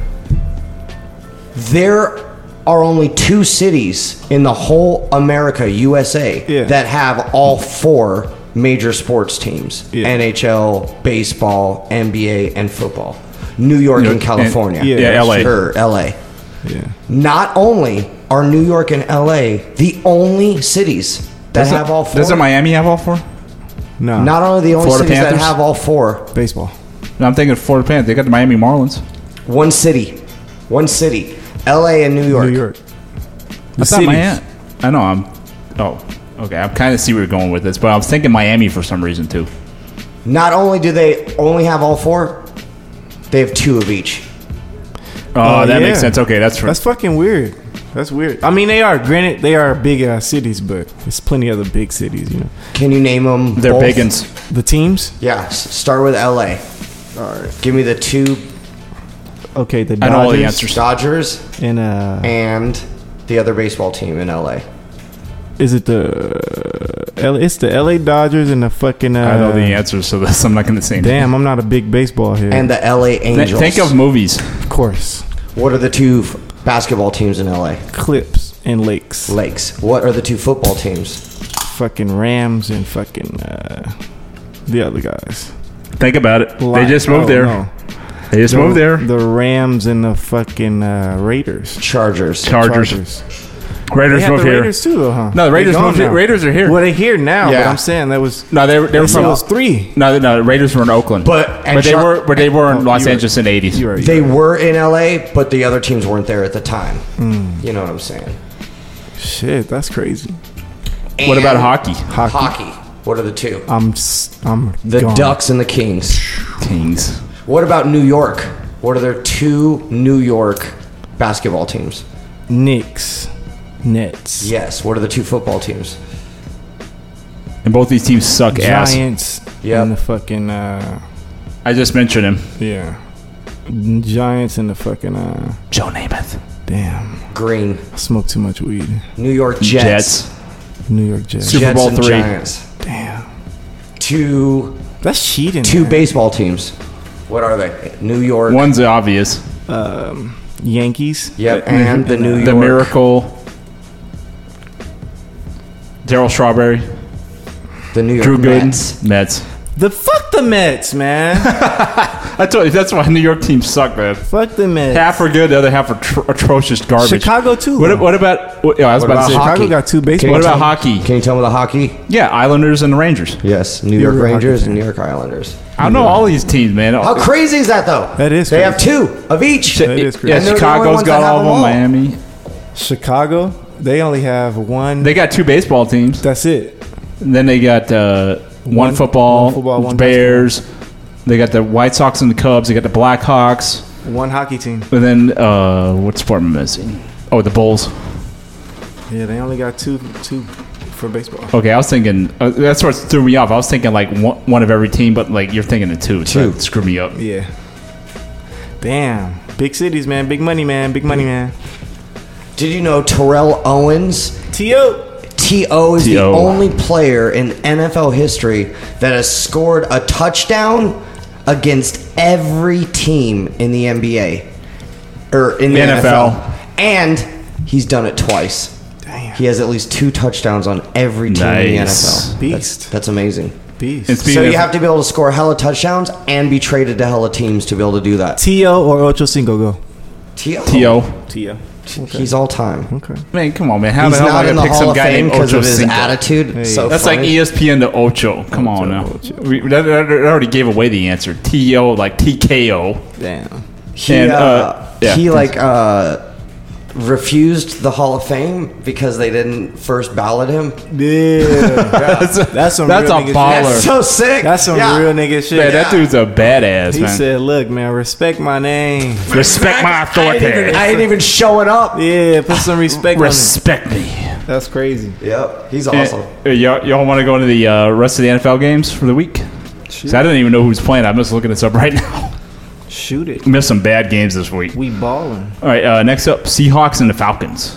There are only two cities in the whole America, U S A, Yeah. that have all four major sports teams. Yeah. N H L, baseball, N B A, and football. New York New and York- California. and- yeah, Yeah, L A. Sure, L A. Yeah. Not only are New York and L A the only cities that Doesn't- have all four. Doesn't Miami have all four? No. Not only the only Florida cities Panthers? that have all four. baseball. No, I'm thinking Florida Panthers. They got the Miami Marlins. One city. One city. L A and New York. New York. The I thought cities. Miami. I know. I'm. Oh, okay. I kind of see where you're going with this, but I was thinking Miami for some reason too. Not only do they only have all four, they have two of each. Oh, Oh, that yeah. makes sense. Okay, that's for, That's fucking weird. That's weird. I mean, they are. Granted, they are big uh, cities, but there's plenty of other big cities. You know, Can you name them? they're both? big uns. the teams. Yeah, s- start with L A. All right. Give me the two Okay, the I know all the Dodgers answers. Dodgers and uh, and the other baseball team in L A. Is it the? L- it's the L A Dodgers and the fucking. Uh, I know the answers to this. I'm not going to say anything. Damn, I'm not a big baseball head. And the L A Th- Angels. Think of movies. Of course, What are the two f- basketball teams in L A? Clips and Lakes. Lakes. What are the two football teams? Fucking Rams and fucking uh, the other guys. Think about it. They Li- just moved oh, there. no. They just The- moved there. The Rams and the fucking uh, Raiders. Chargers. Chargers. Chargers. Raiders They have moved the here. Raiders too, though, huh? No, the They Raiders gone moved. now. Raiders are here. Well, they're here now, Yeah. but I'm saying that was. No, they were. They were They said from. it was three. No, no, the Raiders were in Oakland. But- and but they Char- were. But they were in Oh, Los you were- Angeles in the eighties. You are. They were in L A, but the other teams weren't there at the time. Hmm. You know what I'm saying? Shit, that's crazy. What about And hockey? Hockey. Hockey. What are the two? I'm. s- I'm. The gone. Ducks and the Kings. Kings. What about New York? What are their two New York basketball teams? Knicks. Nets. Yes. What are the two football teams? And both these teams suck ass. Giants. Yep. And the fucking. Uh, I just mentioned him. yeah. Giants and the fucking. Uh, Joe Namath. damn. Green. I smoke too much weed. New York Jets. Jets. New York Jets. Super Jets Bowl and three. Giants. Damn. Two That's cheating. two man. baseball teams. What are they? New York. One's obvious. Um, Yankees. Yep. And the New York. The Miracle. Daryl Strawberry. The New York Drew Gooden. Mets. Mets. The fuck the Mets, man. I told you that's why New York teams suck, man. Fuck the Mets. Half are good, the other half are tr- atrocious garbage. Chicago too. What, though. what about? What, yeah, I was What about to about say. Chicago hockey? got two Can baseball. you What tell about me- hockey? Can you tell me the hockey? Yeah, Islanders and the Rangers. Yes. New You're York a hockey Rangers fan. and New York Islanders. I don't know all these teams, man. How crazy is that, though? That is They crazy. have two of each. That is crazy. Yeah, And they're the only Chicago's ones got that have all of them them. all. Miami. Chicago, they only have one. They got two baseball teams. That's it. And then they got uh, one, One- football, one football, one Bears. They got the White Sox and the Cubs. They got the Blackhawks. One hockey team. And then uh, what sport am I missing? Oh, the Bulls. Yeah, they only got two two for baseball. Okay, I was thinking uh, that's what threw me off. I was thinking like one, one of every team, but like you're thinking of two. So Two. that screwed me up. Yeah. Damn. Big cities, man. Big money, man. Big money, man. Did you know Terrell Owens, T O T O, is T O. the only player in N F L history that has scored a touchdown against every team in the N B A or in the N N F F L. L, and he's done it twice. Damn. He has at least two touchdowns on every team in the N F Nice. L. Beast. That's, that's amazing. Beast. And speaking So of, you have to be able to score hella touchdowns and be traded to hella teams to be able to do that. T O or Ocho Cinco go. T O. T O. T O. He's all time. Okay. Man, come on, man. How He's the hell am I not in gonna the pick Hall some of guy Fame named because Ocho of his Cinco? attitude. Hey. So That's funny. like E S P N to Ocho. Come Ocho, on now. Ocho. We, that, that already gave away the answer. T O, like T K O. Damn. He, And, uh, uh, yeah. he like uh, refused the Hall of Fame because they didn't first ballot him. Yeah. That's a, That's some that's real a nigga shit. baller. That's so sick. That's some Yeah. real nigga shit. Man, that dude's a badass, He man. said, "Look, man, respect my name. Respect my I authority. ain't, even, I ain't even showing up. Yeah, put some respect Respect me. on it. That's crazy. Yep, he's And, awesome. uh, y'all, y'all want to go into the uh, rest of the N F L games for the week? 'Cause I didn't even know who was playing. I'm just looking this up right now. Shoot it. Missed some bad games this week. We balling. All right, uh, next up, Seahawks and the Falcons.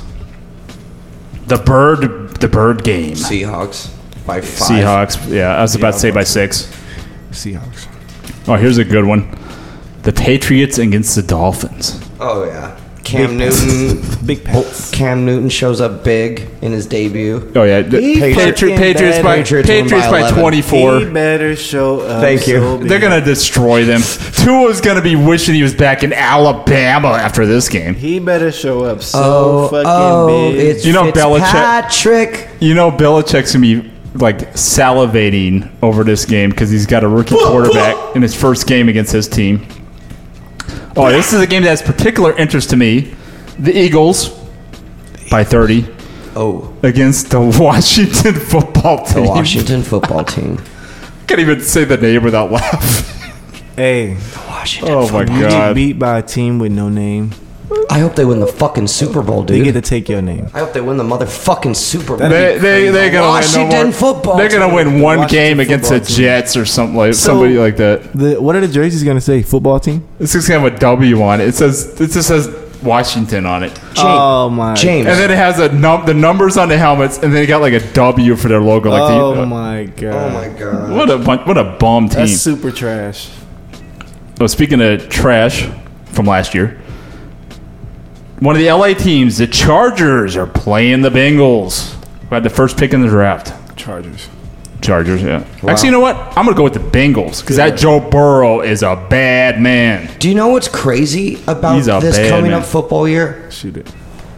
The bird, the bird game. Seahawks by five. Seahawks. Yeah, I was about to say by six. Seahawks. Oh, here's a good one. The Patriots against the Dolphins. Oh yeah, Cam Big Newton. Big Pats. Cam Newton shows up big in his debut. Oh yeah, the He Patri- fucking Patriots bad. by Patriots won Patriots by by eleven. twenty-four. He better show up. Thank you. so big. They're gonna destroy them. Tua's gonna be wishing he was back in Alabama after this game. He better show up so Oh, fucking oh, big. it's You know Belichick- Patrick. You know Belichick's gonna be like salivating over this game because he's got a rookie quarterback in his first game against his team. Oh, this is a game that has particular interest to me. The Eagles by thirty Oh, against the Washington football the team. Washington football team. Can't even say the name without laughing. Hey, Washington. Oh my you get god. beat by a team with no name. I hope they win the fucking Super Bowl, They dude. get to take your name. I hope they win the motherfucking Super Bowl. That'd They they they're gonna Washington win no more. football They're gonna team. win one Washington game against the football team. Jets or something like So- somebody like that. The what are the jerseys gonna say? Football team. This is gonna have a W on it. It says it just says Washington on it. James, Oh my. James. And then it has a num- the numbers on the helmets, and then it got like a W for their logo. Like Oh the, my god. oh my god. What a bun- what a bum team. That's super trash. Oh, speaking of trash from last year, one of the L A teams, the Chargers, are playing the Bengals. Who had the first pick in the draft? Chargers. Chargers, yeah. Wow. Actually, you know what? I'm going to go with the Bengals because that Joe Burrow is a bad man. Do you know what's crazy about He's a this bad coming man. up football year? Shoot it.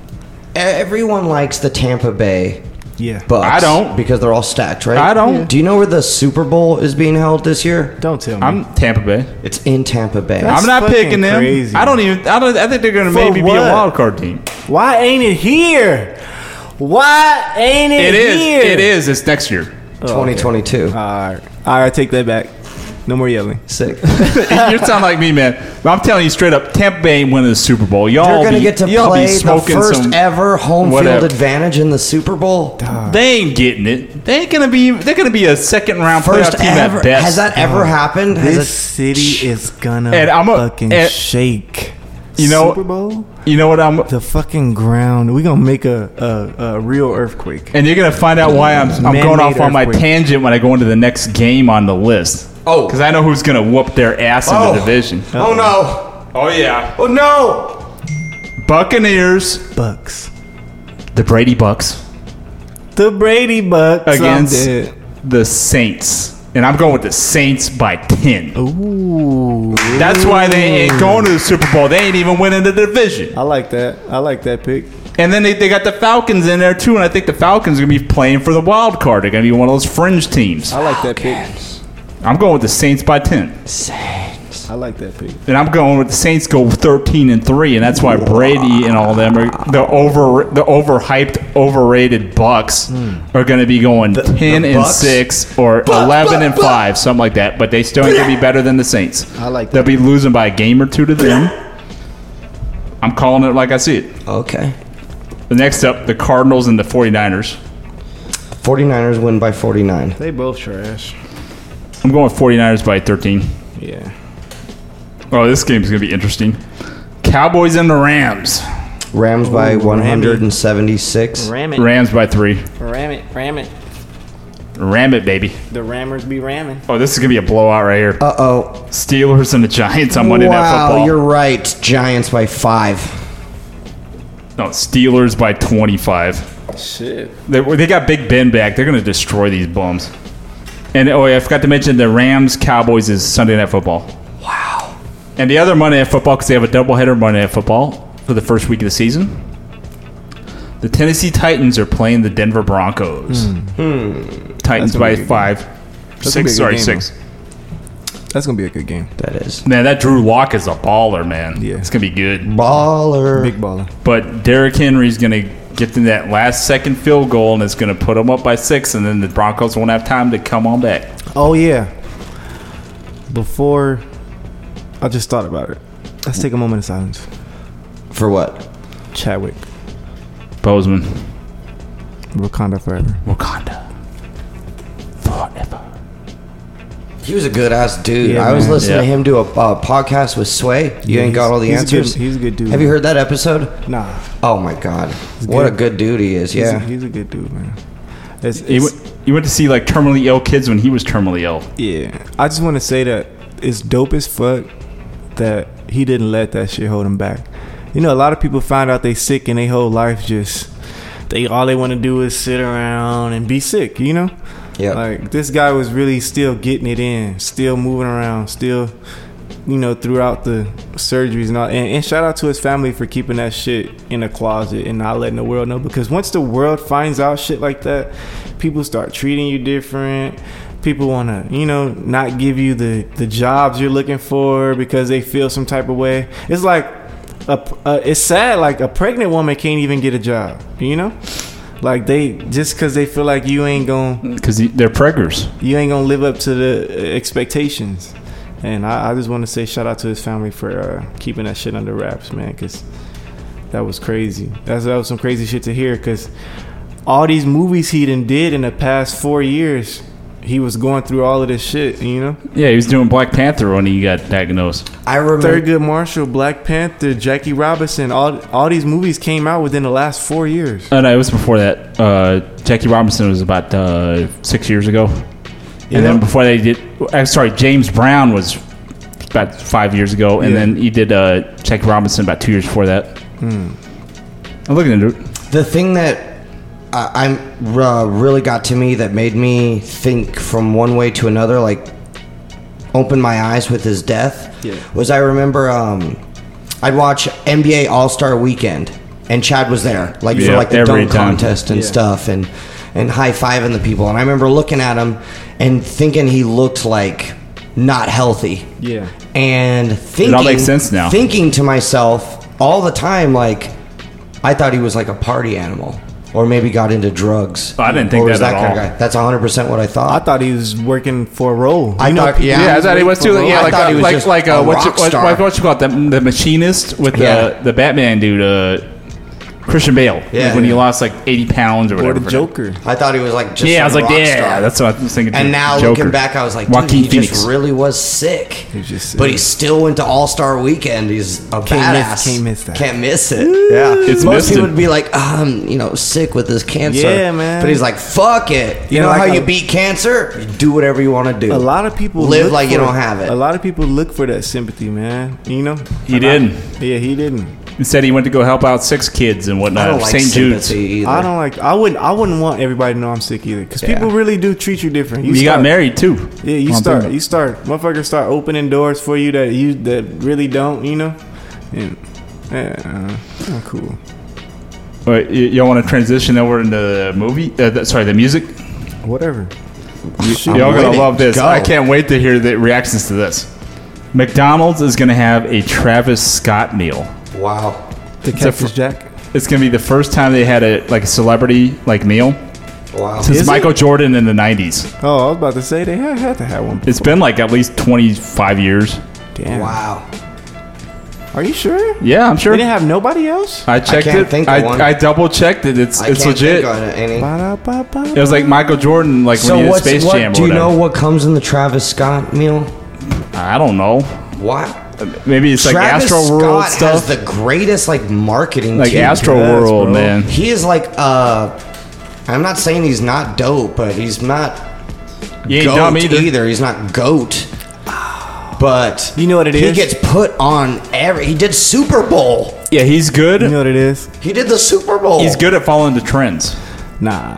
Everyone likes the Tampa Bay Yeah. Bucks. I don't. Because they're all stacked, right? I don't. Do you know where the Super Bowl is being held this year? Don't tell me. I'm Tampa Bay. It's in Tampa Bay. That's I'm not fucking picking them. crazy. I don't even. I don't. I think they're going to For maybe be what? a wild card team. Why ain't it here? Why ain't it, It is. here? It is. It's next year. twenty twenty-two. All right. All right, take that back. No more yelling. Sick. You sound like me, man. But I'm telling you straight up, Tampa Bay ain't winning the Super Bowl. Y'all They're going to be, get to y'all play be the smoking first some. ever home whatever. field advantage in the Super Bowl. They ain't getting it. They ain't gonna be. They're gonna be a second round First playoff team ever. at best. Has that ever happened? Has This it- city is gonna And I'm a- fucking and- shake. You know- Super Bowl? You know what? I'm. The fucking ground. We gonna make a, a, a real earthquake. And you're gonna find out why I'm. I'm going Man-made off on my earthquake. tangent when I go into the next game on the list. Oh. because I know who's gonna whoop their ass in Oh. the division. Oh no! Oh yeah, Oh no! Buccaneers, Bucks. the Brady Bucks The Brady Bucks. I'm against dead. the Saints, and I'm going with the Saints by ten. Ooh. That's why they ain't going to the Super Bowl. They ain't even winning the division. I like that. I like that pick. And then they, they got the Falcons in there too, and I think the Falcons are going to be playing for the wild card. They're going to be one of those fringe teams. I like that pick. I'm going with the Saints by ten. Saints. I like that pick. And I'm going with the Saints go thirteen and three, and that's why Brady and all them are the over the overhyped, overrated Bucks are going to be going ten the and Bucks? six or eleven and five, something like that. But they still ain't going to be better than the Saints. I like They'll that. be losing by a game or two to them. I'm calling it like I see it. Okay. The next up, the Cardinals and the 49ers. 49ers win by forty-nine. They both trash. I'm going with 49ers by thirteen. Yeah. Oh, this game's going to be interesting. Cowboys and the Rams. Rams by Ooh, one hundred seventy-six. Ram it. Rams by three. Ram it. Ram it. Ram it, baby. The Rammers be ramming. Oh, this is going to be a blowout right here. Uh-oh. Steelers and the Giants on Monday Night Wow, Football. you're right. Giants by five. No, Steelers by twenty-five. Shit. They, they got Big Ben back. They're going to destroy these bums. And, oh, yeah, I forgot to mention the Rams-Cowboys is Sunday Night Football. Wow. And the other Monday Night Football, because they have a doubleheader Monday Night Football for the first week of the season. The Tennessee Titans are playing the Denver Broncos. Titans That's gonna by be a good five. gonna be a Six, good sorry, game, six. That's gonna be a good game. That is. Man, that Drew Lock is a baller, man. Yeah. It's going to be good. Baller. Big baller. But Derrick Henry's going to get to that last second field goal, and it's going to put them up by six, and then the Broncos won't have time to come on back. Oh yeah. Before, I just thought about it. Let's take a moment of silence. For what? Chadwick, Bozeman. Wakanda forever. Wakanda. Forever. He was a good ass dude. Yeah, I was man. listening Yeah. to him do a uh, podcast with Sway. You Yeah, ain't got he's- all the he's a answers. good- he's a good dude, Have you man. heard that episode? Nah. Oh my god, He's what good. a good dude he is. He's Yeah. a, he's a good dude, man. It's, He it's- went, he went to see like terminally ill kids when he was terminally ill. yeah. I just want to say that it's dope as fuck that he didn't let that shit hold him back. You know, a lot of people find out they sick and they whole life just they all they want to do is sit around and be sick. You know. Yeah. Like this guy was really still getting it in, still moving around, still, you know, throughout the surgeries and all. And, and shout out to his family for keeping that shit in a closet and not letting the world know. Because once the world finds out shit like that, people start treating you different. People want to, you know, not give you the, the jobs you're looking for because they feel some type of way. It's like, a, uh, it's sad. Like a pregnant woman can't even get a job, you know? Like they just because they feel like you ain't gonna Because they're preggers. you ain't gonna live up to the expectations. And I, I just want to say shout out to his family for uh, keeping that shit under wraps, man, because that was crazy. That's, that was some crazy shit to hear, because all these movies he done did in the past four years, he was going through all of this shit, you know. Yeah, he was doing Black Panther when he got diagnosed. I remember. Thurgood Marshall, Black Panther, Jackie Robinson, all all these movies came out within the last four years. Oh no, it was before that. Uh, Jackie Robinson was about uh, six years ago, Yeah. and then before they did, I'm sorry, James Brown was about five years ago, and Yeah. then he did uh, Jackie Robinson about two years before that. Hmm. I'm looking into it. The thing that uh, I'm uh, really got to me that made me think from one way to another, like open my eyes with his death, Yeah. was I remember um, I'd watch N B A All-Star Weekend, and Chad was there, like for Yeah, like the every dunk time. contest and Yeah. stuff, and and high-fiving the people. And I remember looking at him and thinking he looked like not healthy. Yeah. And thinking, all makes sense now. Thinking to myself all the time, like, I thought he was like a party animal, or maybe got into drugs. I didn't think Or was that at kind all. of guy. That's one hundred percent what I I thought. thought he was working for a role. I You know, thought- people- yeah. Yeah, I thought he was too. Yeah, I like thought uh, he was like just like a uh, what you rock what, star. what, what you call it, the, the machinist with the Yeah. the Batman dude, uh, Christian Bale. Yeah. Like when he lost like eighty pounds or or whatever. the for Joker. I thought he was like just Yeah, I was some like, rock yeah, star. that's what I was thinking. And too. now Joker. looking back, I was like, dude, Joaquin he Phoenix. just really was sick. was just but sick. he still went to All Star Weekend. He's a Can't badass. miss- can't miss that. Can't miss it. Yeah, It's most missed people it. would be like, um, you know, sick with this cancer. Yeah, man. But he's like, fuck it. You Yeah, know like how a- you beat cancer? You do whatever you want to do. A lot of people live look like you for- don't have it. A lot of people look for that sympathy, man. You know, He And I- didn't. yeah, he didn't. He said he went to go help out six kids and I whatnot. don't like Saint Jude's. sympathy either. I don't like. I wouldn't. I wouldn't want everybody to know I'm sick either, because Yeah. people really do treat you different. You, start- got married too. Yeah, you I'm start. thinking. You start. Motherfuckers start opening doors for you that you that really don't. You know. And, yeah, uh, I'm cool. Wait, y- y'all want to transition over into the movie? Uh, the, sorry, the music. Whatever. I'm Y'all gonna waiting. love this. Go. I can't wait to hear the reactions to this. McDonald's is gonna have a Travis Scott meal. Wow. The a Cactus fr- Jack. It's gonna be the first time they had a like a celebrity like meal Wow. since Is Michael it? Jordan in the nineties. Oh, I was about to say they had, had to have one. It's been like at least twenty-five years. Damn. Wow. Are you sure? Yeah, I'm sure. They didn't have nobody else. I checked can't it. think of I, one. I double checked it. It's I it's can't legit. think on it, any. Ba-da-ba-ba. It was like Michael Jordan, like So when he did what's Space what? Jam. Or Do you whatever. know what comes in the Travis Scott meal? I don't know. What? Maybe it's like Travis Astro World Scott stuff. has the greatest like marketing Like team. Astro Yes, World, bro. man. He is like uh I'm not saying he's not dope, but he's not You ain't goat dumb either. He's not goat. But You know what it he is? gets put on every. He did Super Bowl. Yeah, he's good. You know what it is? He did the Super Bowl. He's good at following the trends. Nah.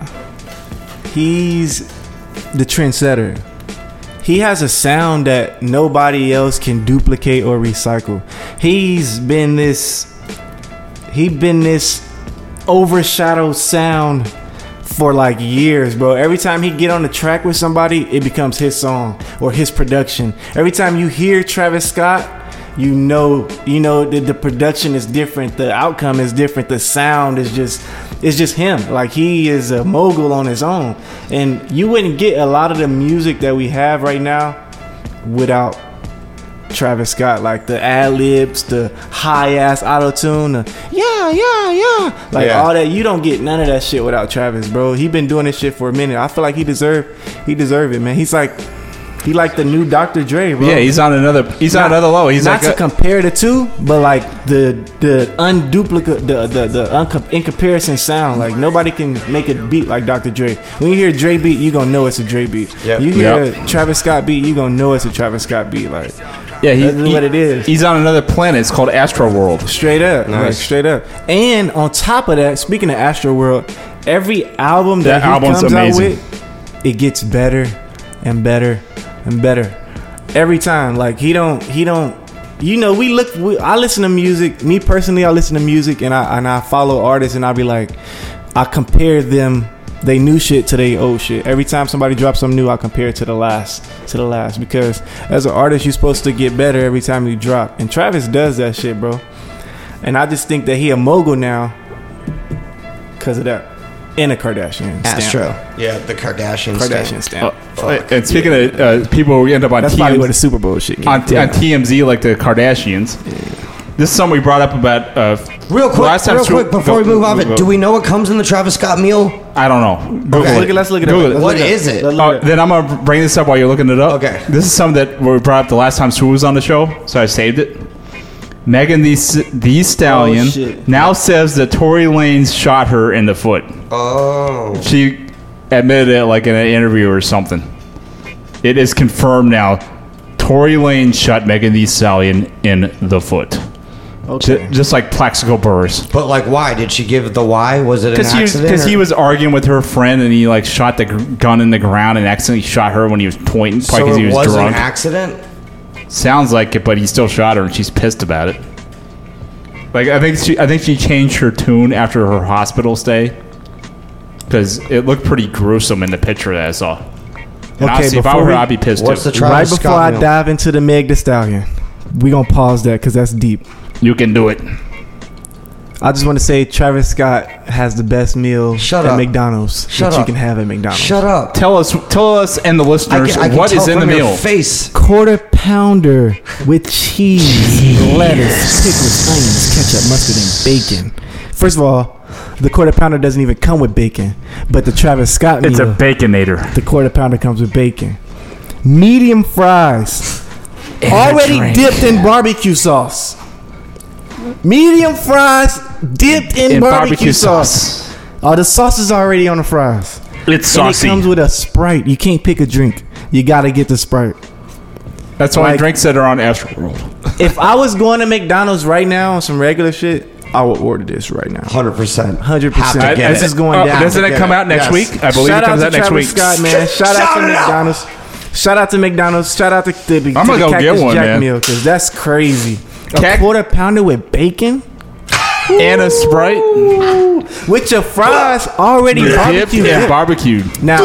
He's the trendsetter. He has a sound that nobody else can duplicate or recycle. He's been this he been this overshadowed sound for like years, bro. Every time he get on the track with somebody, it becomes his song or his production. Every time you hear Travis Scott, you know, you know that the production is different, the outcome is different, the sound is just, it's just him. Like he is a mogul on his own, and you wouldn't get a lot of the music that we have right now without Travis Scott. Like the ad libs, the high ass auto tune, the yeah, yeah, yeah, like Yeah. all that. You don't get none of that shit without Travis, bro. He been doing this shit for a minute. I feel like he deserve, he deserve it, man. He's like. He like the new Doctor Dre, bro. Yeah, he's on another. He's on another level. He's not like to a, compare the two, but like the the unduplicate, the the the uncom- in comparison sound. Like nobody can make a beat like Doctor Dre. When you hear Dre beat, you gonna know it's a Dre beat. Yep. You hear Yep. a Travis Scott beat, you gonna know it's a Travis Scott beat. Like yeah, he, that's he- what it is. He's on another planet. It's called Astro World. Straight up, like Nice. straight up. And on top of that, speaking of Astro World, every album that, That he album's comes amazing. out with, it gets better and better and better every time. Like he don't, he don't. You know, we look. We, I listen to music. Me personally, I listen to music, and I and I follow artists, and I be like, I compare them. They new shit to they old shit. Every time somebody drops something new, I compare it to the last, to the last. Because as an artist, you're supposed to get better every time you drop. And Travis does that shit, bro. And I just think that he a mogul now because of that. And a Kardashian stamp. Astro. Yeah, the Kardashian. Kardashian stamp. stamp. Uh, and speaking of uh, people who end up on That's T probably M Z, where the Super Bowl shit came on, T- from. on T M Z like the Kardashians. This is something we brought up about uh, Real quick, Last time real Sue- quick, before go- we move off go- it, do we know what comes in the Travis Scott meal? I don't know. Google Okay. it. Look at, let's look at Google it. it. Let's What look it is up. it? Let's look Uh, it up. then I'm gonna bring this up while you're looking it up. Okay. This is something that we brought up the last time Sue was on the show, so I saved it. Megan the the Stallion Oh, shit. now says that Tory Lanez shot her in the foot. Oh. She admitted it like in an interview or something. It is confirmed now. Tory Lanez shot Megan the Stallion in the foot. Okay. Ju- Just like Plaxico Burress. But like, why did she give the why? Was it an Because he, accident? because or- he was arguing with her friend and he like shot the g- gun in the ground and accidentally shot her when he was pointing, probably so because it he was was drunk. an accident. Sounds like it, but he still shot her, and she's pissed about it. Like I think she, I think she changed her tune after her hospital stay because it looked pretty gruesome in the picture that I saw. And Okay, honestly, if I before were her, we- I'd be pissed What's too. the Travis Right before Scott I meal? dive into the Meg Thee Stallion, we gonna pause that because that's deep. You can do it. I just want to say Travis Scott has the best meal Shut at up. McDonald's Shut that up. you can have at McDonald's. Shut up. Tell us, tell us, and the I listeners can, I can what tell is in the from your meal. face. Quarter pounder with cheese, lettuce, pickles, onions, ketchup, mustard, and bacon. First of all, the quarter pounder doesn't even come with bacon, but the Travis Scott meal, It's a baconator. the quarter pounder comes with bacon. Medium fries, already drink. dipped in barbecue sauce. Medium fries dipped in, In barbecue, sauce. Oh, the sauce is already on the fries. It's And it saucy. comes with a Sprite. You can't pick a drink. You gotta get the Sprite. That's the only like- drinks that are on Astroworld. If I was going to McDonald's right now on some regular shit, I would order this right now. Hundred percent. Hundred percent. Have to get This it. is going Uh, down. Doesn't it Get come it. out next Yes. week? I believe Shout it out comes to out next Travis week. Scott, man. Shout out Shout to it out. McDonald's. Shout out to McDonald's. Shout out to the, to I'm gonna the go get Cactus one, Jack man. meal because that's crazy. A Cac- quarter pounder with bacon And a Sprite, with your fries already dipped barbecue. and dip. barbecued. Now,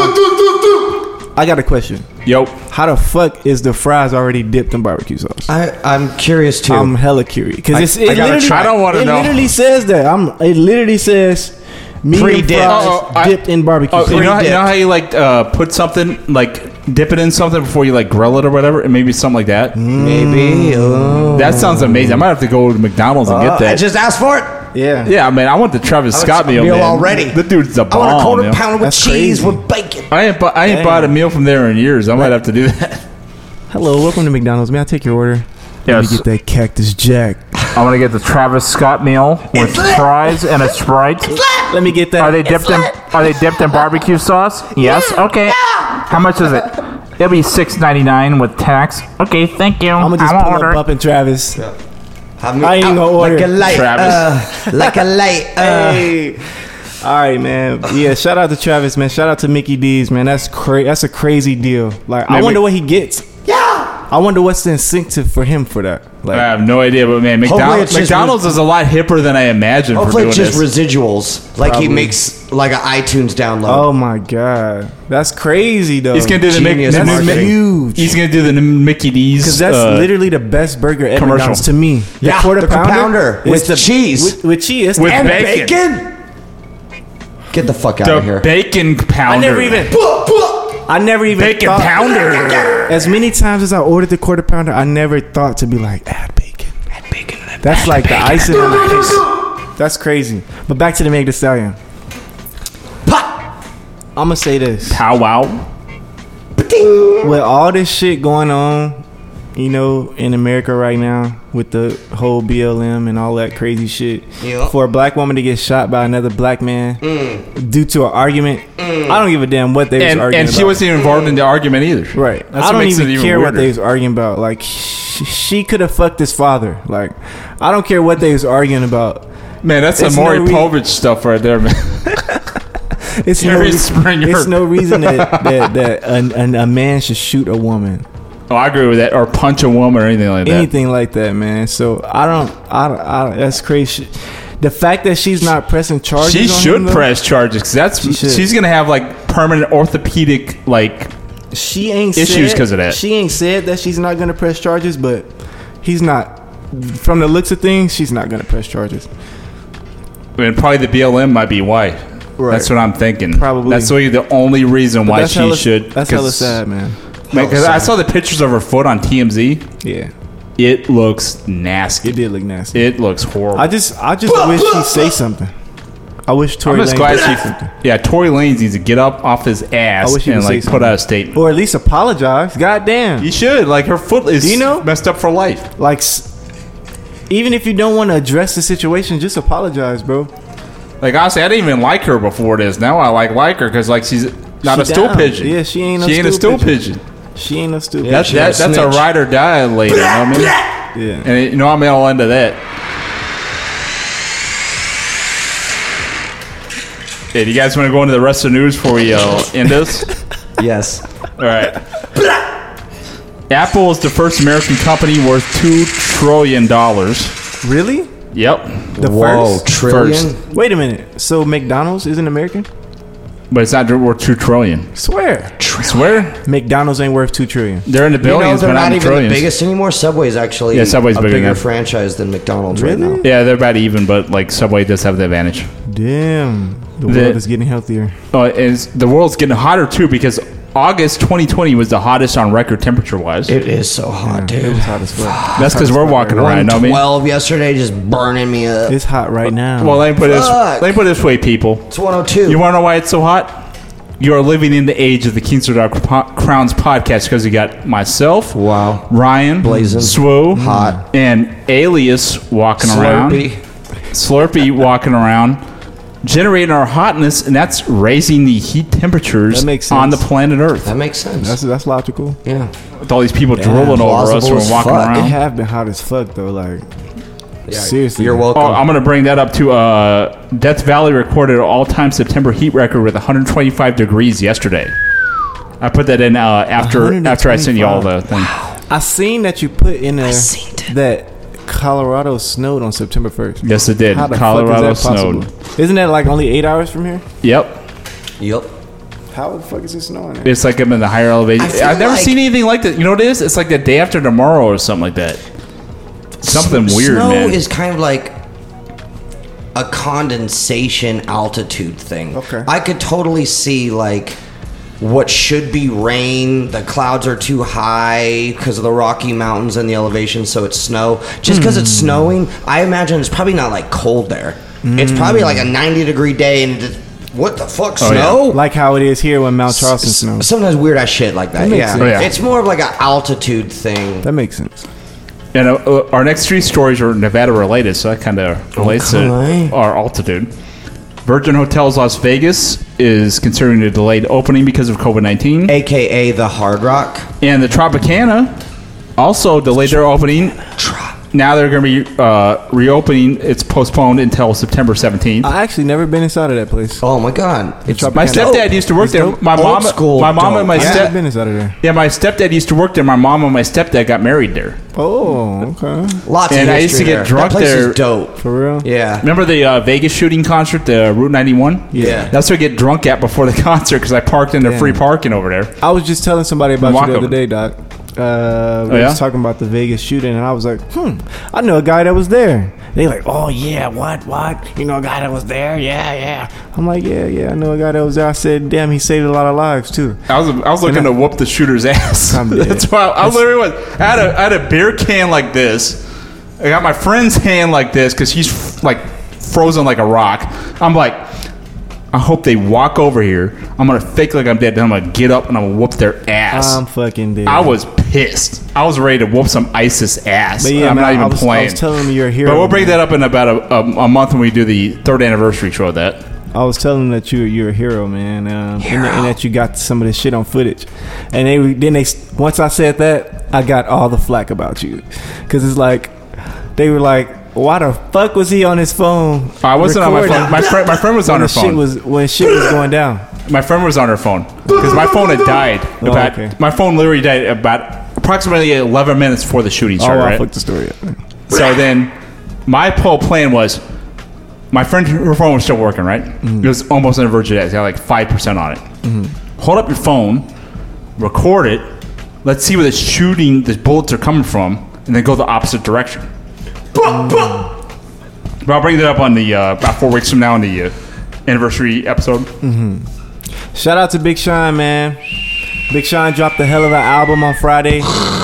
I got a question. Yo, How the fuck is the fries already dipped in barbecue sauce? I, I'm curious too. I'm hella curious because I- it's I it gotta literally. try. I don't wanna it know. literally says that. I'm. It literally says medium Pre-dip. fries Oh, oh, I- dipped in barbecue oh, sauce. you know, how, you Pre-dipped. know how you like uh, put something like dip it in something before you like grill it or whatever, and maybe something like that. Maybe. Oh. That sounds amazing. I might have to go to McDonald's and Uh, get I that. just asked for it. Yeah. yeah, man, I want the Travis I want Scott a meal, meal man. already. The dude's the I bomb. want a quarter man. pounder with That's cheese crazy. with bacon. I ain't, bu- I ain't Damn. bought a meal from there in years. I might have to do that. Hello, welcome to McDonald's. May I take your order? Let Yes. me get that Cactus Jack. I'm gonna get the Travis Scott meal with fries and a Sprite. Let me get that. Are they dipped in? Are they dipped in barbecue sauce? Yes. Okay. How much is it? It'll be six ninety nine with tax. Okay. Thank you. I'm gonna just I won't pull order up it. up and Travis. Have me I ain't out gonna order. like a light. Travis. Uh, like a light. Uh, Hey. All right, man. Yeah, shout out to Travis, man. Shout out to Mickey D's, man. That's cra- That's a crazy deal. Like, I Man, wonder we- what he gets. yeah. I wonder what's the incentive for him for that. Like, I have no idea, but man, Hopefully McDonald's, it's just McDonald's is a lot hipper than I imagined for Hopefully doing it's just this. residuals. Like Probably. he makes like an iTunes download. oh my god, that's crazy though. He's gonna do the, Mick, Genius the new That's marketing. Mick- huge. He's gonna do the new Mickey D's. Because that's uh, literally the best burger at commercial. McDonald's to me. The Yeah, quarter the pounder, pounder is with the- cheese. With, with cheese. With and bacon. bacon. Get the fuck out the of here. bacon I pounder. never even. I never even bacon thought, pounder. As many times as I ordered the quarter pounder, I never thought to be like, add bacon. Add bacon. That's like the icing on the cake. That's crazy. But back to the Meg Thee Stallion. I'm gonna say this. Pow wow. With all this shit going on, you know, in America right now, with the whole B L M and all that crazy shit, Yeah. for a black woman to get shot by another black man due to an argument, I don't give a damn what they was And, arguing and she about. wasn't even involved in the argument either. Right. That's I what don't makes even, it even care what weirder. they was arguing about. Like, sh- she could have fucked his father. Like, I don't care what they was arguing about. Man, that's It's some Maury no re- Povich stuff right there, man. It's no, Jerry re- Springer. it's no reason that, that, that a, a man should shoot a woman. Oh, I agree with that. Or punch a woman or anything like that. Anything like that, man. So, I don't, I, don't- I don't, that's crazy. The fact that she's not pressing charges She on should him, though, press charges because that's She should. she's gonna have like permanent orthopedic like. she ain't issues said- 'cause of that. She ain't said that she's not going to press charges, but he's not. From the looks of things, she's not going to press charges. I mean, probably the B L M might be why. Right. That's what I'm thinking. Probably. That's really the only reason But why that's she hella, should. That's hella sad, man. Because I saw the pictures of her foot on T M Z. Yeah. It looks nasty. It did look nasty. It looks horrible. I just, I just wish he'd say something. I wish Tory I'm just Lanez glad would say she. something. Yeah, Tory Lanez needs to get up off his ass I wish he and would say like put something. out a statement. Or at least apologize. God damn. You should. Like her foot is You know? messed up for life. Like, s- even if you don't want to address the situation, just apologize, bro. Like honestly, I didn't even like her before this. Now I like like her because like she's not She a stool down. pigeon. Yeah, she ain't no she ain't a stool stool pigeon. She ain't no stupid. Yeah, That's she that, a that's a snitch. ride or die lady. You know what I mean? Yeah. And you know I'm all into that. Hey, do you guys want to go into the rest of the news before we uh, end this? Yes. All right. Apple is the first American company worth two trillion dollars. Really? Yep. The Whoa, first? trillion? First. Wait a minute. So McDonald's isn't American? But it's not worth two trillion. Swear. I swear McDonald's ain't worth two trillion. they're in the You know, billions, they're but not, not in the even the trillions. biggest anymore. Subway's actually Yeah, Subway's a bigger bigger now. franchise than McDonald's right Really? now. Yeah, they're about even, but like Subway does have the advantage. Damn. The The- world is getting healthier. Uh, is the world's getting hotter too because August twenty twenty was the hottest on record temperature wise. It is so hot, It dude. was hot as fuck. That's because we're walking around. You know what I mean? twelve yesterday just burning me up. It's hot right now. Well, let me put it this. Fuck. Let me put it this way, people. It's one oh two. You want to know why it's so hot? You are living in the age of the Kings of Dark po- Crowns podcast because you got myself, Wow. Ryan, Blazing. Swoo, Hot. and Alias walking around, Slurpee. Slurpee walking around, generating our hotness, and that's raising the heat temperatures That makes on the sense. planet Earth. That makes sense. That's that's logical. yeah. With all these people drooling over us plausible when as we're walking fuck. It around. have been hot as fuck though. Like Yeah, seriously. You're welcome. Oh, I'm going to bring that up to uh, Death Valley recorded an all-time September heat record with one hundred twenty-five degrees yesterday. I put that in uh, after after I sent you all the thing. I seen that you put in there seen it. that Colorado snowed on September first. Yes, it did. How the Colorado fuck is that snowed. possible? Isn't that like only eight hours from here? Yep. Yep. How the fuck is it snowing there? It's like I'm in the higher elevation. I feel I've never like- seen anything like that. You know what it is? It's like the day after tomorrow or something like that. Something S- weird, Snow man. is kind of like a condensation altitude thing. Okay. I could totally see like what should be rain. The clouds are too high because of the Rocky Mountains and the elevation, so it's snow. Just because it's snowing, I imagine it's probably not like cold there. It's probably like a ninety degree day and just, what the fuck, Oh, yeah. snow? Like how it is here when Mount Charleston S- snows. Sometimes weird ass shit like that. That makes Yeah. sense. Oh, yeah. It's more of like an altitude thing. That makes sense. And uh, uh, our next three stories are Nevada related, so that kind of relates Okay. to our altitude. Virgin Hotels Las Vegas is considering a delayed opening because of COVID nineteen. A K A the Hard Rock. And the Tropicana also delayed their opening. Now they're going to be uh, reopening. It's postponed until September seventeenth. I actually never been inside of that place. Oh my god. It's Tropicana. My stepdad used to work It's there. dope. My Old mom, school my mom dope. and my I step. never been inside of there. Yeah, my stepdad used to work there. My mom and my stepdad got married there. Oh, okay. Lots And of I used history to get there. drunk that place there. is dope. For real? Yeah. Remember the uh, Vegas shooting concert, the Route ninety-one? Yeah. That's where I get drunk at before the concert because I parked in the Damn. free parking over there. I was just telling somebody about Walk you the over. other day, Doc. Uh, we Oh, yeah? was talking about the Vegas shooting, and I was like, hmm, I know a guy that was there. They like, oh yeah, what, what? You know a guy that was there? Yeah, yeah. I'm like, yeah, yeah, I know a guy that was there. I said, damn, he saved a lot of lives too. I was I was looking And I- to whoop the shooter's ass. I'm dead. That's why I, I literally was. I had a I had a beer can like this. I got my friend's hand like this because he's f- like frozen like a rock. I'm like, I hope they walk over here. I'm gonna fake like I'm dead. Then I'm gonna get up and I'm gonna whoop their ass. I'm fucking dead. I was pissed. I was ready to whoop some ISIS ass. But yeah, I'm man, not even I was, playing. I was telling him you're a hero. but we'll bring man. that up in about a, a, a month when we do the third anniversary show of that. I was telling them that you you're a hero, man, um, and, and that you got some of this shit on footage. And they then they once I said that, I got all the flack about you, because it's like they were like, why the fuck was he on his phone? I wasn't on my recording phone. My friend, my friend was on when her the shit phone. was when shit was going down. My friend was on her phone because my phone had died. Oh, About okay. my phone literally died about approximately eleven minutes before the shooting Oh, started. I right? fucked the story up. So then, my whole plan was, my friend, her phone was still working, right? Mm-hmm. It was almost on the verge of death. It had like five percent on it. Mm-hmm. Hold up your phone, record it. Let's see where the shooting, the bullets are coming from, and then go the opposite direction. Mm. But I'll bring that up on the uh, about four weeks from now on the uh, anniversary episode. Shout out to Big Sean, man. Big Sean dropped a hell of an album on Friday.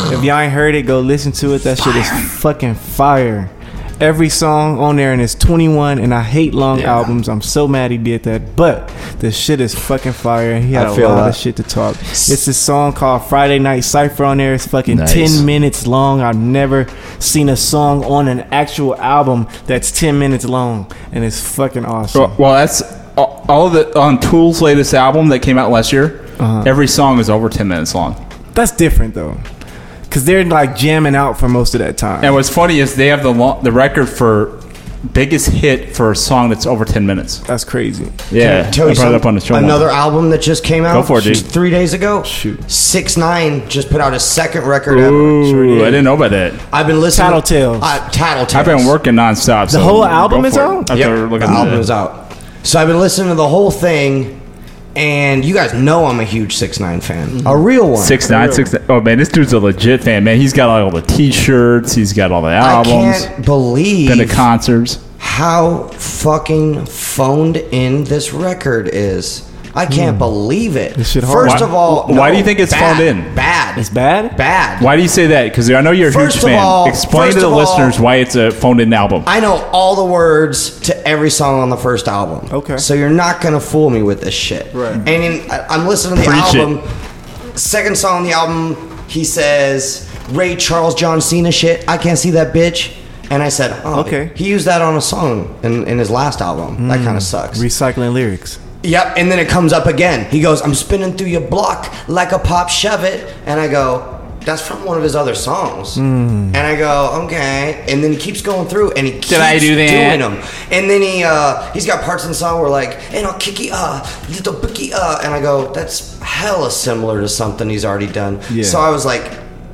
If y'all ain't heard it, go listen to it. That shit is fucking fire. Every song on there, and it's twenty-one, and I hate long Yeah. albums. I'm so mad he did that, but the shit is fucking fire. And he had I a feel lot that. of shit to talk. It's this song called Friday Night Cypher on there. It's fucking Nice. ten minutes long. I've never seen a song on an actual album that's ten minutes long, and it's fucking awesome. Well, well, that's all all of the on Tool's latest album that came out last year. Uh-huh. Every song is over ten minutes long. That's different though, because they're like jamming out for most of that time. And what's funny is they have the long, the record for biggest hit for a song that's over ten minutes. That's crazy. Yeah, Tell I you brought it something, up on the show. Another once. album that just came out. Go for it, dude. Three days ago. Shoot. six nine just put out his second record ever. Ooh, Sure did. I didn't know about that. I've been listening. Tattletales. Uh, Tattletales. I've been working nonstop. The so whole go album for is it. out? After Yep, looking the at album it. is out. So I've been listening to the whole thing, and you guys know I'm a huge six nine fan, a real one. Six nine, six nine. Oh man, this dude's a legit fan, man. He's got all the T-shirts. He's got all the I albums. can't believe Been to concerts. how fucking phoned in this record is. I can't believe it. This shit hard. First Why- of all, why no, do you think it's bad, phoned in? Bad. It's bad. Bad. Why do you say that? Because I know you're a First huge of fan. all- Explain first to the of all- listeners why it's a phoned-in album. I know all the words to every song on the first album. Okay. So you're not gonna fool me with this shit. Right. And in, I- I'm listening to the Preach it. album. Second song on the album, he says Ray Charles John Cena shit. I can't see that bitch. And I said, oh, Okay. He used that on a song in, in his last album. That kind of sucks. Recycling lyrics. Yep, and then it comes up again. He goes, I'm spinning through your block like a pop shove it. And I go, that's from one of his other songs. And I go, okay. And then he keeps going through and he keeps I do that? doing them. And then he uh, he's got parts in the song where like, and I'll kick you uh, little bookie uh. And I go, that's hella similar to something he's already done. Yeah. So I was like,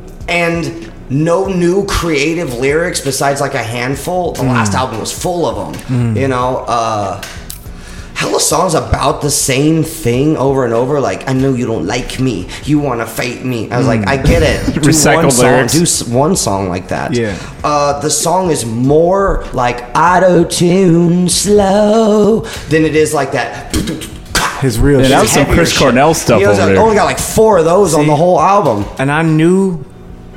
and no new creative lyrics besides like a handful. The last album was full of them. You know, uh, hella songs about the same thing over and over. Like, I know you don't like me. You want to fight me. I was like, I get it. Do Recycled one song, lyrics. do s- one song like that. Yeah. Uh, the song is more like auto-tune slow than it is like that. His real Yeah, shit. that was some Heavier Chris shit. Cornell stuff He has, over like, there. only got like four of those on See? the whole album. And I knew,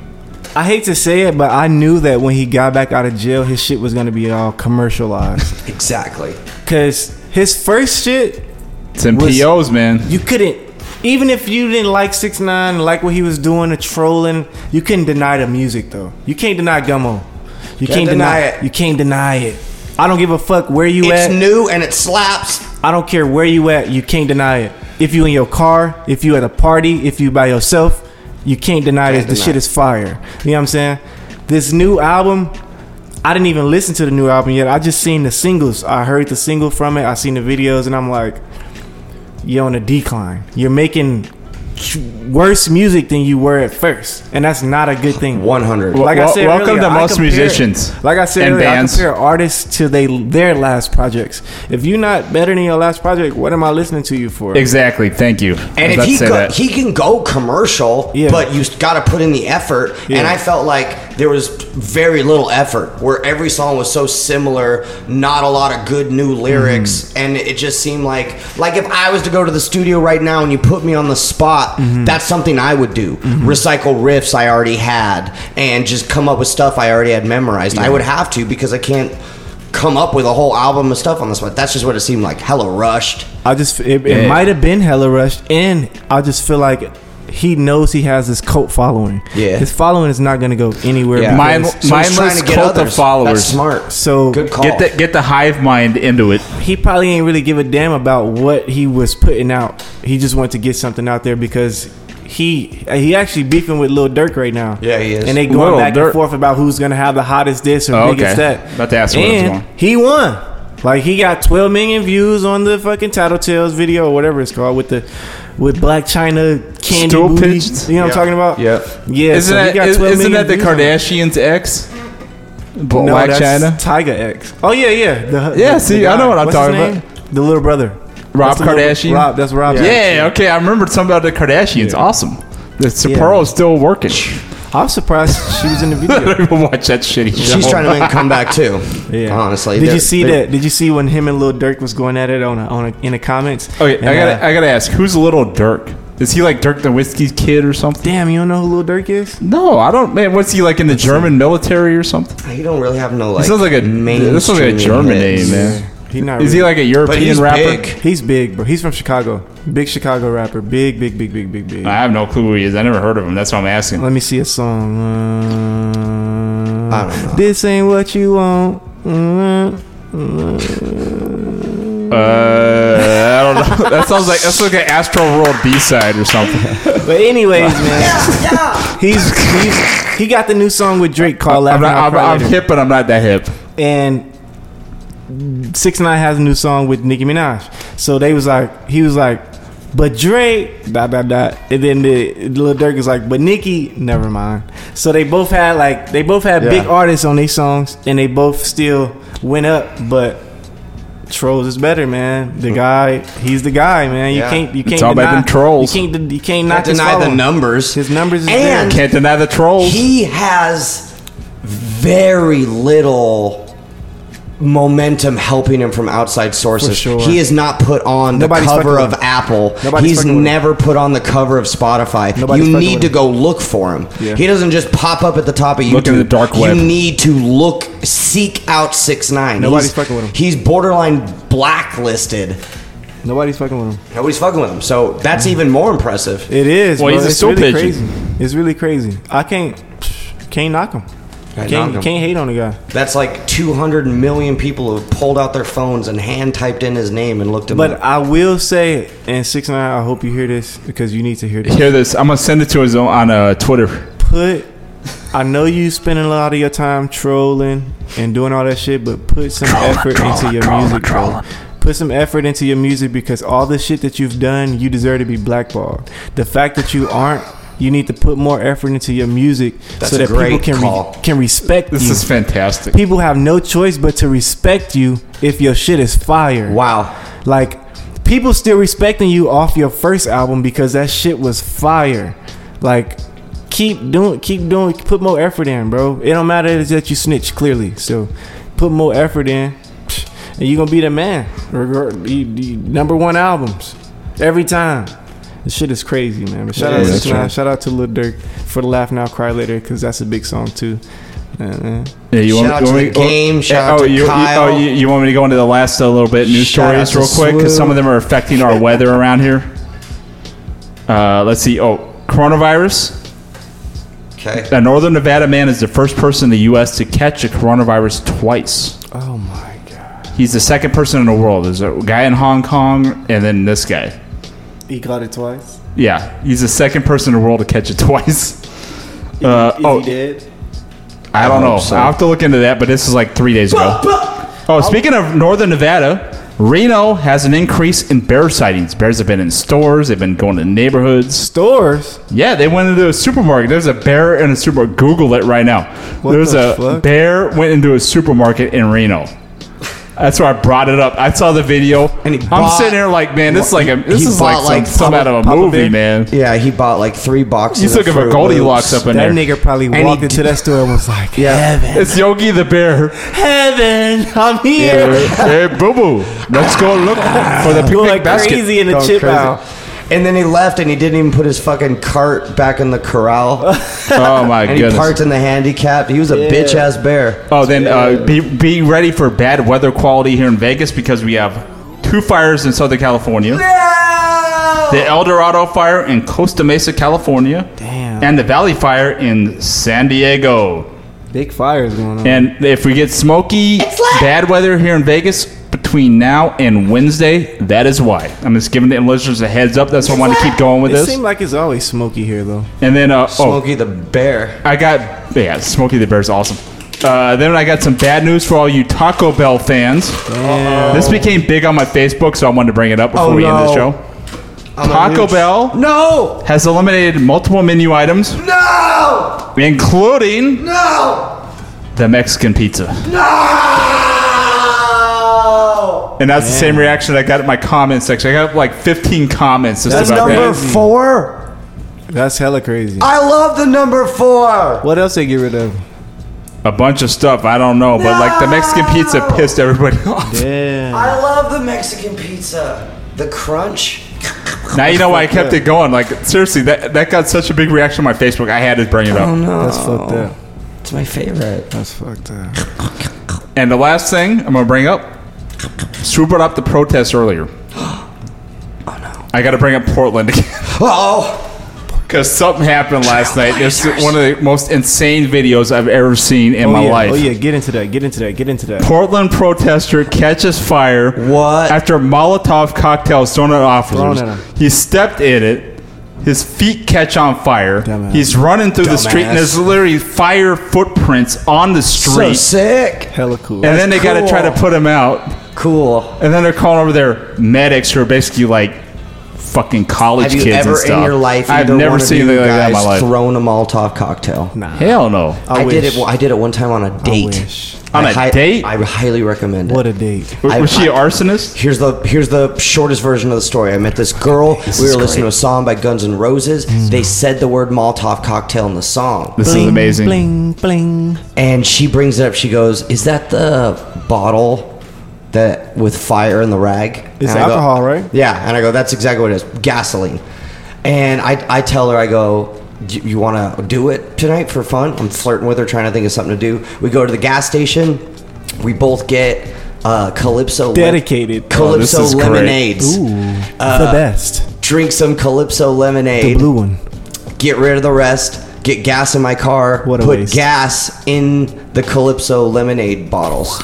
I hate to say it, but I knew that when he got back out of jail, his shit was gonna be all commercialized. Exactly. Cause his first shit, Some was- P Os, man. you couldn't, even if you didn't like six nine, like what he was doing, the trolling, you couldn't deny the music though. You can't deny Gummo. You Can't can't, deny deny, it. You can't deny it. I don't give a fuck where you It's at. new and it slaps. I don't care where you at. You can't deny it. If you in your car, if you at a party, if you by yourself, you can't deny Can't this. The deny shit it. is fire. You know what I'm saying? This new album, I didn't even listen to the new album yet. I just seen the singles. I heard the single from it. I seen the videos, and I'm like, you're on a decline. You're making worse music than you were at first, and that's not a good thing. one hundred. Like I Wel- said welcome earlier, to I most compare- musicians Like I said and earlier, bands. I compare artists to they their last projects. If you're not better than your last project, what am I listening to you for? Exactly. Thank you. I And was if about to he say go, that. he can go commercial, Yeah. but you got to put in the effort. Yeah. And I felt like there was very little effort, where every song was so similar, not a lot of good new lyrics, Mm-hmm. and it just seemed like like if I was to go to the studio right now and you put me on the spot, Mm-hmm. that's something I would do. Recycle riffs I already had and just come up with stuff I already had memorized. I would have to because I can't come up with a whole album of stuff on the spot. That's just what it seemed like. Hella rushed. I just it, Yeah. it might have been hella rushed, and I just feel like he knows he has this cult following. Yeah. his following is not going to go anywhere. Yeah. because- Mine- So he's mindless trying to get cult of others. followers. That's smart. So Good call. Get the get the hive mind into it. he probably ain't really give a damn about what he was putting out. He just wanted to get something out there because he he actually beefing with Lil Durk right now. Yeah, he is. And they going Lil back Durk. and forth about who's gonna have the hottest this or Oh, biggest okay. that. About to ask where it was and going. he won. Like he got twelve million views on the fucking Tattletales video or whatever it's called with the with Black China candy Stool booty. pitched? You know what I'm talking about? Yep. Yeah. Isn't so he that got is, twelve isn't million that the views on it. Kardashians' ex? No, Black that's China. Tyga X. Oh yeah, yeah. The, Yeah, the- see, the I guy. know what I'm What's his talking name? The little brother. Rob That's the little- Kardashian? Rob, that's Rob. Yeah, okay. I remembered something about the Kardashians. Yeah. Awesome. The Sapporo is still working. I was surprised she was in the video. Watch that shitty show. She's trying to make a comeback too. Yeah. Honestly. Did They're- you see they're- that? Did you see when him and Lil Durk was going at it on a, on a, in the comments? Okay, And, I gotta uh, I gotta ask, who's Little Dirk? Is he like Dirk Nowitzki's kid or something? Damn, you don't know who Lil Durk is? No, I don't. Man, what's he like in the German military or something? He don't really have no like. He sounds like a this sounds like a German hits. name, man. He not Is he really- like a But European he's rapper? big. He's big, bro. He's from Chicago. Big Chicago rapper. Big, big, big, big, big, big. I have no clue who he is. I never heard of him. That's why I'm asking. Let me see a song. Uh, I don't know. This ain't what you want. Uh, Uh, I don't know. That sounds like that's like an Astro World B side or something. But anyways, man, he's, he's he got the new song with Drake called I'm, "Laugh not, Now, I'm, Cry I'm Later." hip, but I'm not that hip. And six nine has a new song with Nicki Minaj. So they was like, he was like, but Drake, dot dot dot, and then the Lil Durk is like, but Nicki, never mind. So they both had like, they both had Yeah. big artists on their songs, and they both still went up. But Trolls is better, man. The guy, he's the guy, man. You Yeah. can't, you can't It's all about deny, them trolls. You can't, you can't Not not deny the numbers. His numbers is And- there. Can't deny the trolls. He has very little momentum helping him from outside sources. For sure. He is not put on the Nobody's cover fucking of with him. Apple. Nobody's He's fucking with him. never put on the cover of Spotify. Nobody's you fucking need with to him. go look for him. Yeah. He doesn't just pop up at the top of YouTube. Look in the dark web. You need to look, seek out six nine. Nobody's he's, fucking with him. He's borderline blacklisted. Nobody's fucking with him. Nobody's fucking with him. So that's even more impressive. It is. Well, bro. he's a It's stool really pigeon. crazy. It's really crazy. I can't, can't knock him. Can't Can't, knock him. can't hate on the guy. That's like two hundred million people who pulled out their phones and hand typed in his name and looked him But up. I will say, and six nine, I hope you hear this because you need to hear this. Hear this? I'm gonna send it to his own on uh, Twitter. Put, I know you spending a lot of your time trolling and doing all that shit, but put some effort into your music, bro. Put some effort into your music because all the shit that you've done, you deserve to be blackballed. The fact that you aren't, you need to put more effort into your music That's so a that people great can call. re- can respect This you. is fantastic. People have no choice but to respect you if your shit is fire. Wow. Like, people still respecting you off your first album because that shit was fire. Like, keep doing, keep doing, put more effort in, bro. It don't matter that you snitch, clearly. So, put more effort in, and you're gonna be the man. Regard, you, you, number one albums every time. This shit is crazy, man. But shout Yeah, out to that's six nine, right. shout out to Lil Durk for the Laugh Now Cry Later because that's a big song too. Uh, Yeah, you Shout out to me- the game, shout out oh, to you, you- Kyle. oh, you, you want me to go into the last uh, little bit news Shout out stories to real quick because some Swoop. of them are affecting our weather around here. Uh, let's see. Oh, coronavirus. Okay. A Northern Nevada man is the first person in the U S to catch a coronavirus twice. oh my god, He's the second person in the world. There's a guy in Hong Kong and then this guy. he caught it twice. Yeah, he's the second person in the world to catch it twice. Uh, is oh, he dead? I don't I know. hope so. I'll have to look into that, but this is like three days ago. Oh, speaking of Northern Nevada, Reno has an increase in bear sightings. Bears have been in stores. They've been going to neighborhoods. Stores. Yeah, they went into a supermarket. There's a bear in a supermarket. Google it right now. What There's the a fuck? bear went into a supermarket in Reno. That's why I brought it up. I saw the video. And he I'm bought- sitting there like, man, this is like a this He is like bought, some, like, some out of a Papa movie, Bear? man. Yeah, he bought like three boxes. He's looking of for Fruit Goldilocks Loops. up in That there. nigga probably he walked d- into that store and was like, Yeah. "Heaven, It's Yogi the Bear. heaven, I'm here." Hey, boo boo, let's go look for the Going picnic basket. crazy in the Going chip crazy. out. And then he left and he didn't even put his fucking cart back in the corral. Oh my And he goodness. parked in the handicapped. He was a Yeah. bitch ass bear. Oh, then uh, be be ready for bad weather quality here in Vegas because we have two fires in Southern California. The El Dorado fire in Costa Mesa, California. Damn. And the Valley fire in San Diego. Big fires going on. And if we get smoky, bad weather here in Vegas between now and Wednesday, that is why. I'm just giving the listeners a heads up. That's why I want to keep going with it this. seems like it's always smoky here, though. And then, uh, oh, Smokey the bear. I got, yeah, Smokey the Bear's awesome. Uh, then I got some bad news for all you Taco Bell fans. Damn. This became big on my Facebook, so I wanted to bring it up before Oh, we end the no. show. I'm a Taco huge- Bell No! has eliminated multiple menu items, No! including No! the Mexican pizza. No! And that's the same reaction I got in my comment section. I got like fifteen comments just That's about number that. four? That's hella crazy. I love the number four! What else they get rid of? A bunch of stuff, I don't know, but like the Mexican pizza pissed everybody off. Damn. I love the Mexican pizza. The crunch. Now you know why I kept it going. Like, seriously, that that got such a big reaction on my Facebook. I had to bring it up. Oh no, That's fucked up. It's my favorite. That's fucked up. And the last thing I'm going to bring up, Sue brought up the protest earlier. Oh no. I got to bring up Portland again. Oh. Because something happened last night. It's one of the most insane videos I've ever seen in oh, my yeah. life. Oh yeah, get into that. Get into that. Get into that. Portland protester catches fire What? after Molotov cocktails thrown at officers. Thrown at him. He stepped in it. His feet catch on fire. Dumbass. He's running through the street, and there's Dumbass. literally fire footprints on the So street. sick. Hella cool. and then they got to cool. try to put him out. Cool. And then they're calling over their medics who are basically like fucking college Have you kids ever and stuff. in your life? I've either never one of seen you anything like that in guys my life. Thrown a Molotov cocktail. Nah. Hell no. I, I, did wish. it. I did it one time on a I date. wish. On I a hi- date? I highly recommend it. What a date. I- Was she an I- arsonist? Here's the here's the shortest version of the story. I met this girl. we were is listening great. to a song by Guns N' Roses. They said the word Molotov cocktail in the song, This is amazing. Bling, bling. and she brings it up. She goes, "Is that the bottle that with fire in the rag?" It's And I go, alcohol, right? Yeah, and I go, "That's exactly what it is, gasoline." And I I tell her, I go, "You, you want to do it tonight for fun?" I'm flirting with her, trying to think of something to do. We go to the gas station. We both get uh, Calypso Dedicated. Calypso Oh, this is great. lemonades. Ooh, Uh, the best. Drink some Calypso The lemonade. blue one. Get rid of the rest. Get gas in my car. What a put waste. gas in the Calypso lemonade bottles.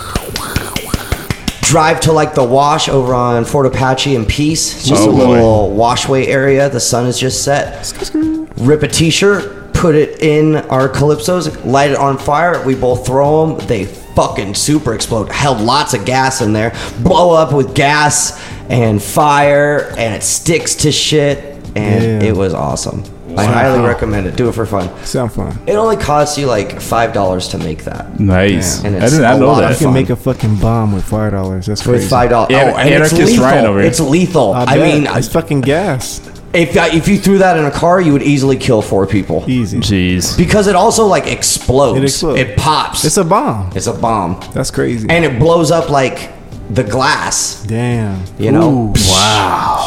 Drive to like the wash over on Fort Apache and Peace. It's just Oh, a boy. little washway area. The sun is just set. Rip a t-shirt. Put it in our Calypsos. Light it on fire. We both throw them. They fucking super explode. Held lots of gas in there. Blow up with gas and fire, and it sticks to shit. And Yeah. it was awesome. I highly recommend it. Do it for fun. Sound fun. It only costs you like five dollars to make that. Nice. And I it's did not a know lot that. of You can fun. make a fucking bomb with five dollars. That's crazy. With five dollars. Yeah, oh, and it's anarchist lethal. Ryan over here. It's lethal. I, I, bet. mean, it's fucking gas. if if you threw that in a car, you would easily kill four people Easy. Jeez. because it also like explodes. It explodes. It pops. It's a bomb. It's a bomb, That's crazy. and it blows up like the glass. Damn. You know? Ooh. Wow.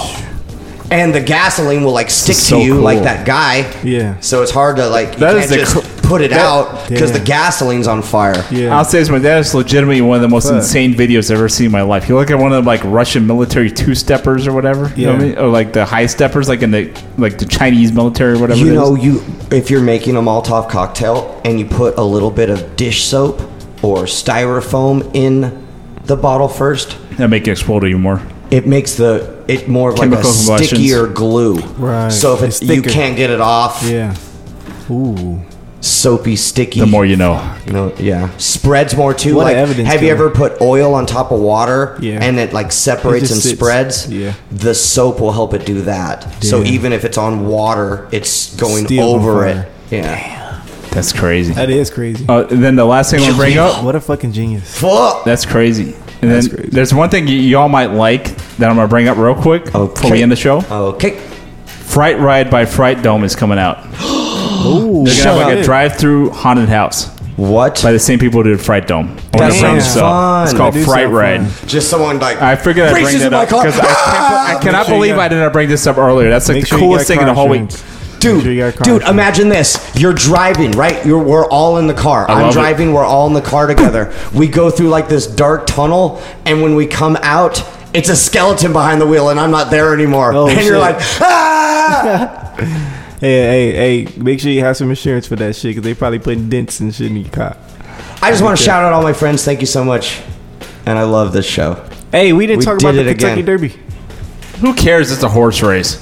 And the gasoline will like stick is to so you cool. like that guy. Yeah. So it's hard to like you That can't is the just cr- put it that- out because the Damn. gasoline's on fire. Yeah. I'll say this, my dad is legitimately one of the most Fuck. insane videos I've ever seen in my life. You look at one of the like Russian military two-steppers or whatever, you know what I Yeah. mean? Or like the high steppers, like in the like the Chinese military or whatever. You it is. know, you if you're making a Molotov cocktail and you put a little bit of dish soap or styrofoam in the bottle first, that make it explode even more. it makes the it more of like a Chemical combustions. stickier glue. Right. So if It's it's, you thicker. can't get it off, Yeah. Ooh. soapy, sticky. The more you know. you know, yeah, spreads more too. What like, evidence have you killer. ever put oil on top of water? Yeah. and it like separates It and just sits. spreads. Yeah. the soap will help it do that. So Damn. even if it's on water, it's going Still on over fire. it. Yeah. That's crazy. That is crazy. Uh, and then the last thing I want to bring up, What a fucking genius. Fuck. that's crazy. And That's then crazy. there's one thing y- y'all might like that I'm going to bring up real quick before we Okay. end the show. Okay. Fright Ride by Fright Dome is coming out. Ooh. They're going to have like a Shit. drive-through haunted house What? by the same people who did Fright Dome. I wanna That bring sounds this up. fun. It's called That do Fright sound Ride. fun. Just someone like I figured I'd bring Races that in my up car. because I, can't, I cannot Make sure you believe got- I didn't bring this up earlier. That's like Make the sure you coolest got thing in the car whole week. insurance. Make Dude, sure you got car dude, insurance. imagine this. You're driving, right? You're we're all in the car. I I'm love it. driving, we're all in the car together. We go through like this dark tunnel, and when we come out, it's a skeleton behind the wheel, and I'm not there anymore. Oh, and you're shit. like, ah! Hey, hey, hey! Make sure you have some insurance for that shit, because they probably putting dents and shit in your car. I just want to shout out all my friends. Thank you so much. And I love this show. Hey, we didn't We talk did about the it Kentucky again. Derby. Who cares? It's a horse race.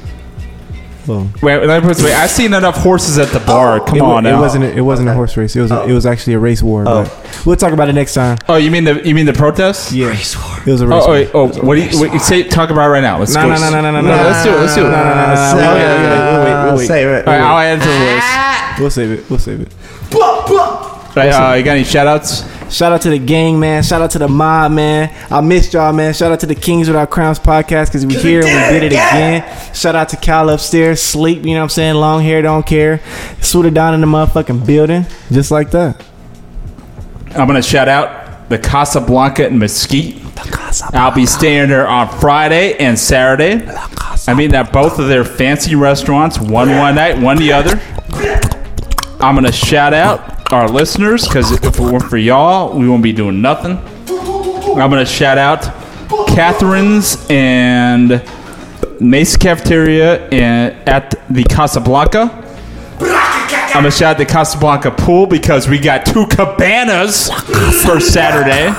Well, Wait, let me put it this way. I've seen enough horses at the bar. Come it, wa- on it now. wasn't. A, it wasn't a horse race. It was. A, it was actually a race war. Oh. But we'll talk about it next time. Oh, you mean the you mean the protest? Yeah, Race war. it was a race Oh, war. wait, oh, what do you wait, say? Talk about it right now. Let's No, go. no, no, no, no, no, no. Let's do it. Let's do it. No, no, no, no, no, no. Save We'll it. wait, we'll wait, we'll wait. Save it. All right, I'll add it to the list. We'll save it. We'll save it. All right, uh, you got any shout outs? Shout out to the gang, man. Shout out to the mob, man. I missed y'all, man. Shout out to the Kings Without Crowns podcast, because we here and we did it again. Shout out to Cal upstairs, sleep, you know what I'm saying? Long hair, don't care. Suited down in the motherfucking building, just like that. I'm gonna shout out the Casablanca in Mesquite. I'll be staying there on Friday and Saturday. I'm eating at both of their fancy restaurants, one one night, one the other. I'm going to shout out our listeners, because if it weren't for y'all, we won't be doing nothing. I'm going to shout out Catherine's and Mace Cafeteria and at the Casablanca. I'm going to shout out the Casablanca pool because we got two cabanas for Saturday.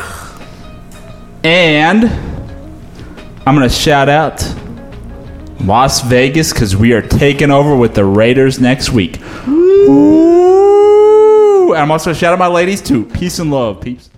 And I'm going to shout out Las Vegas because we are taking over with the Raiders next week. Woo! And I'm also shouting out my ladies too. Peace and love, peeps.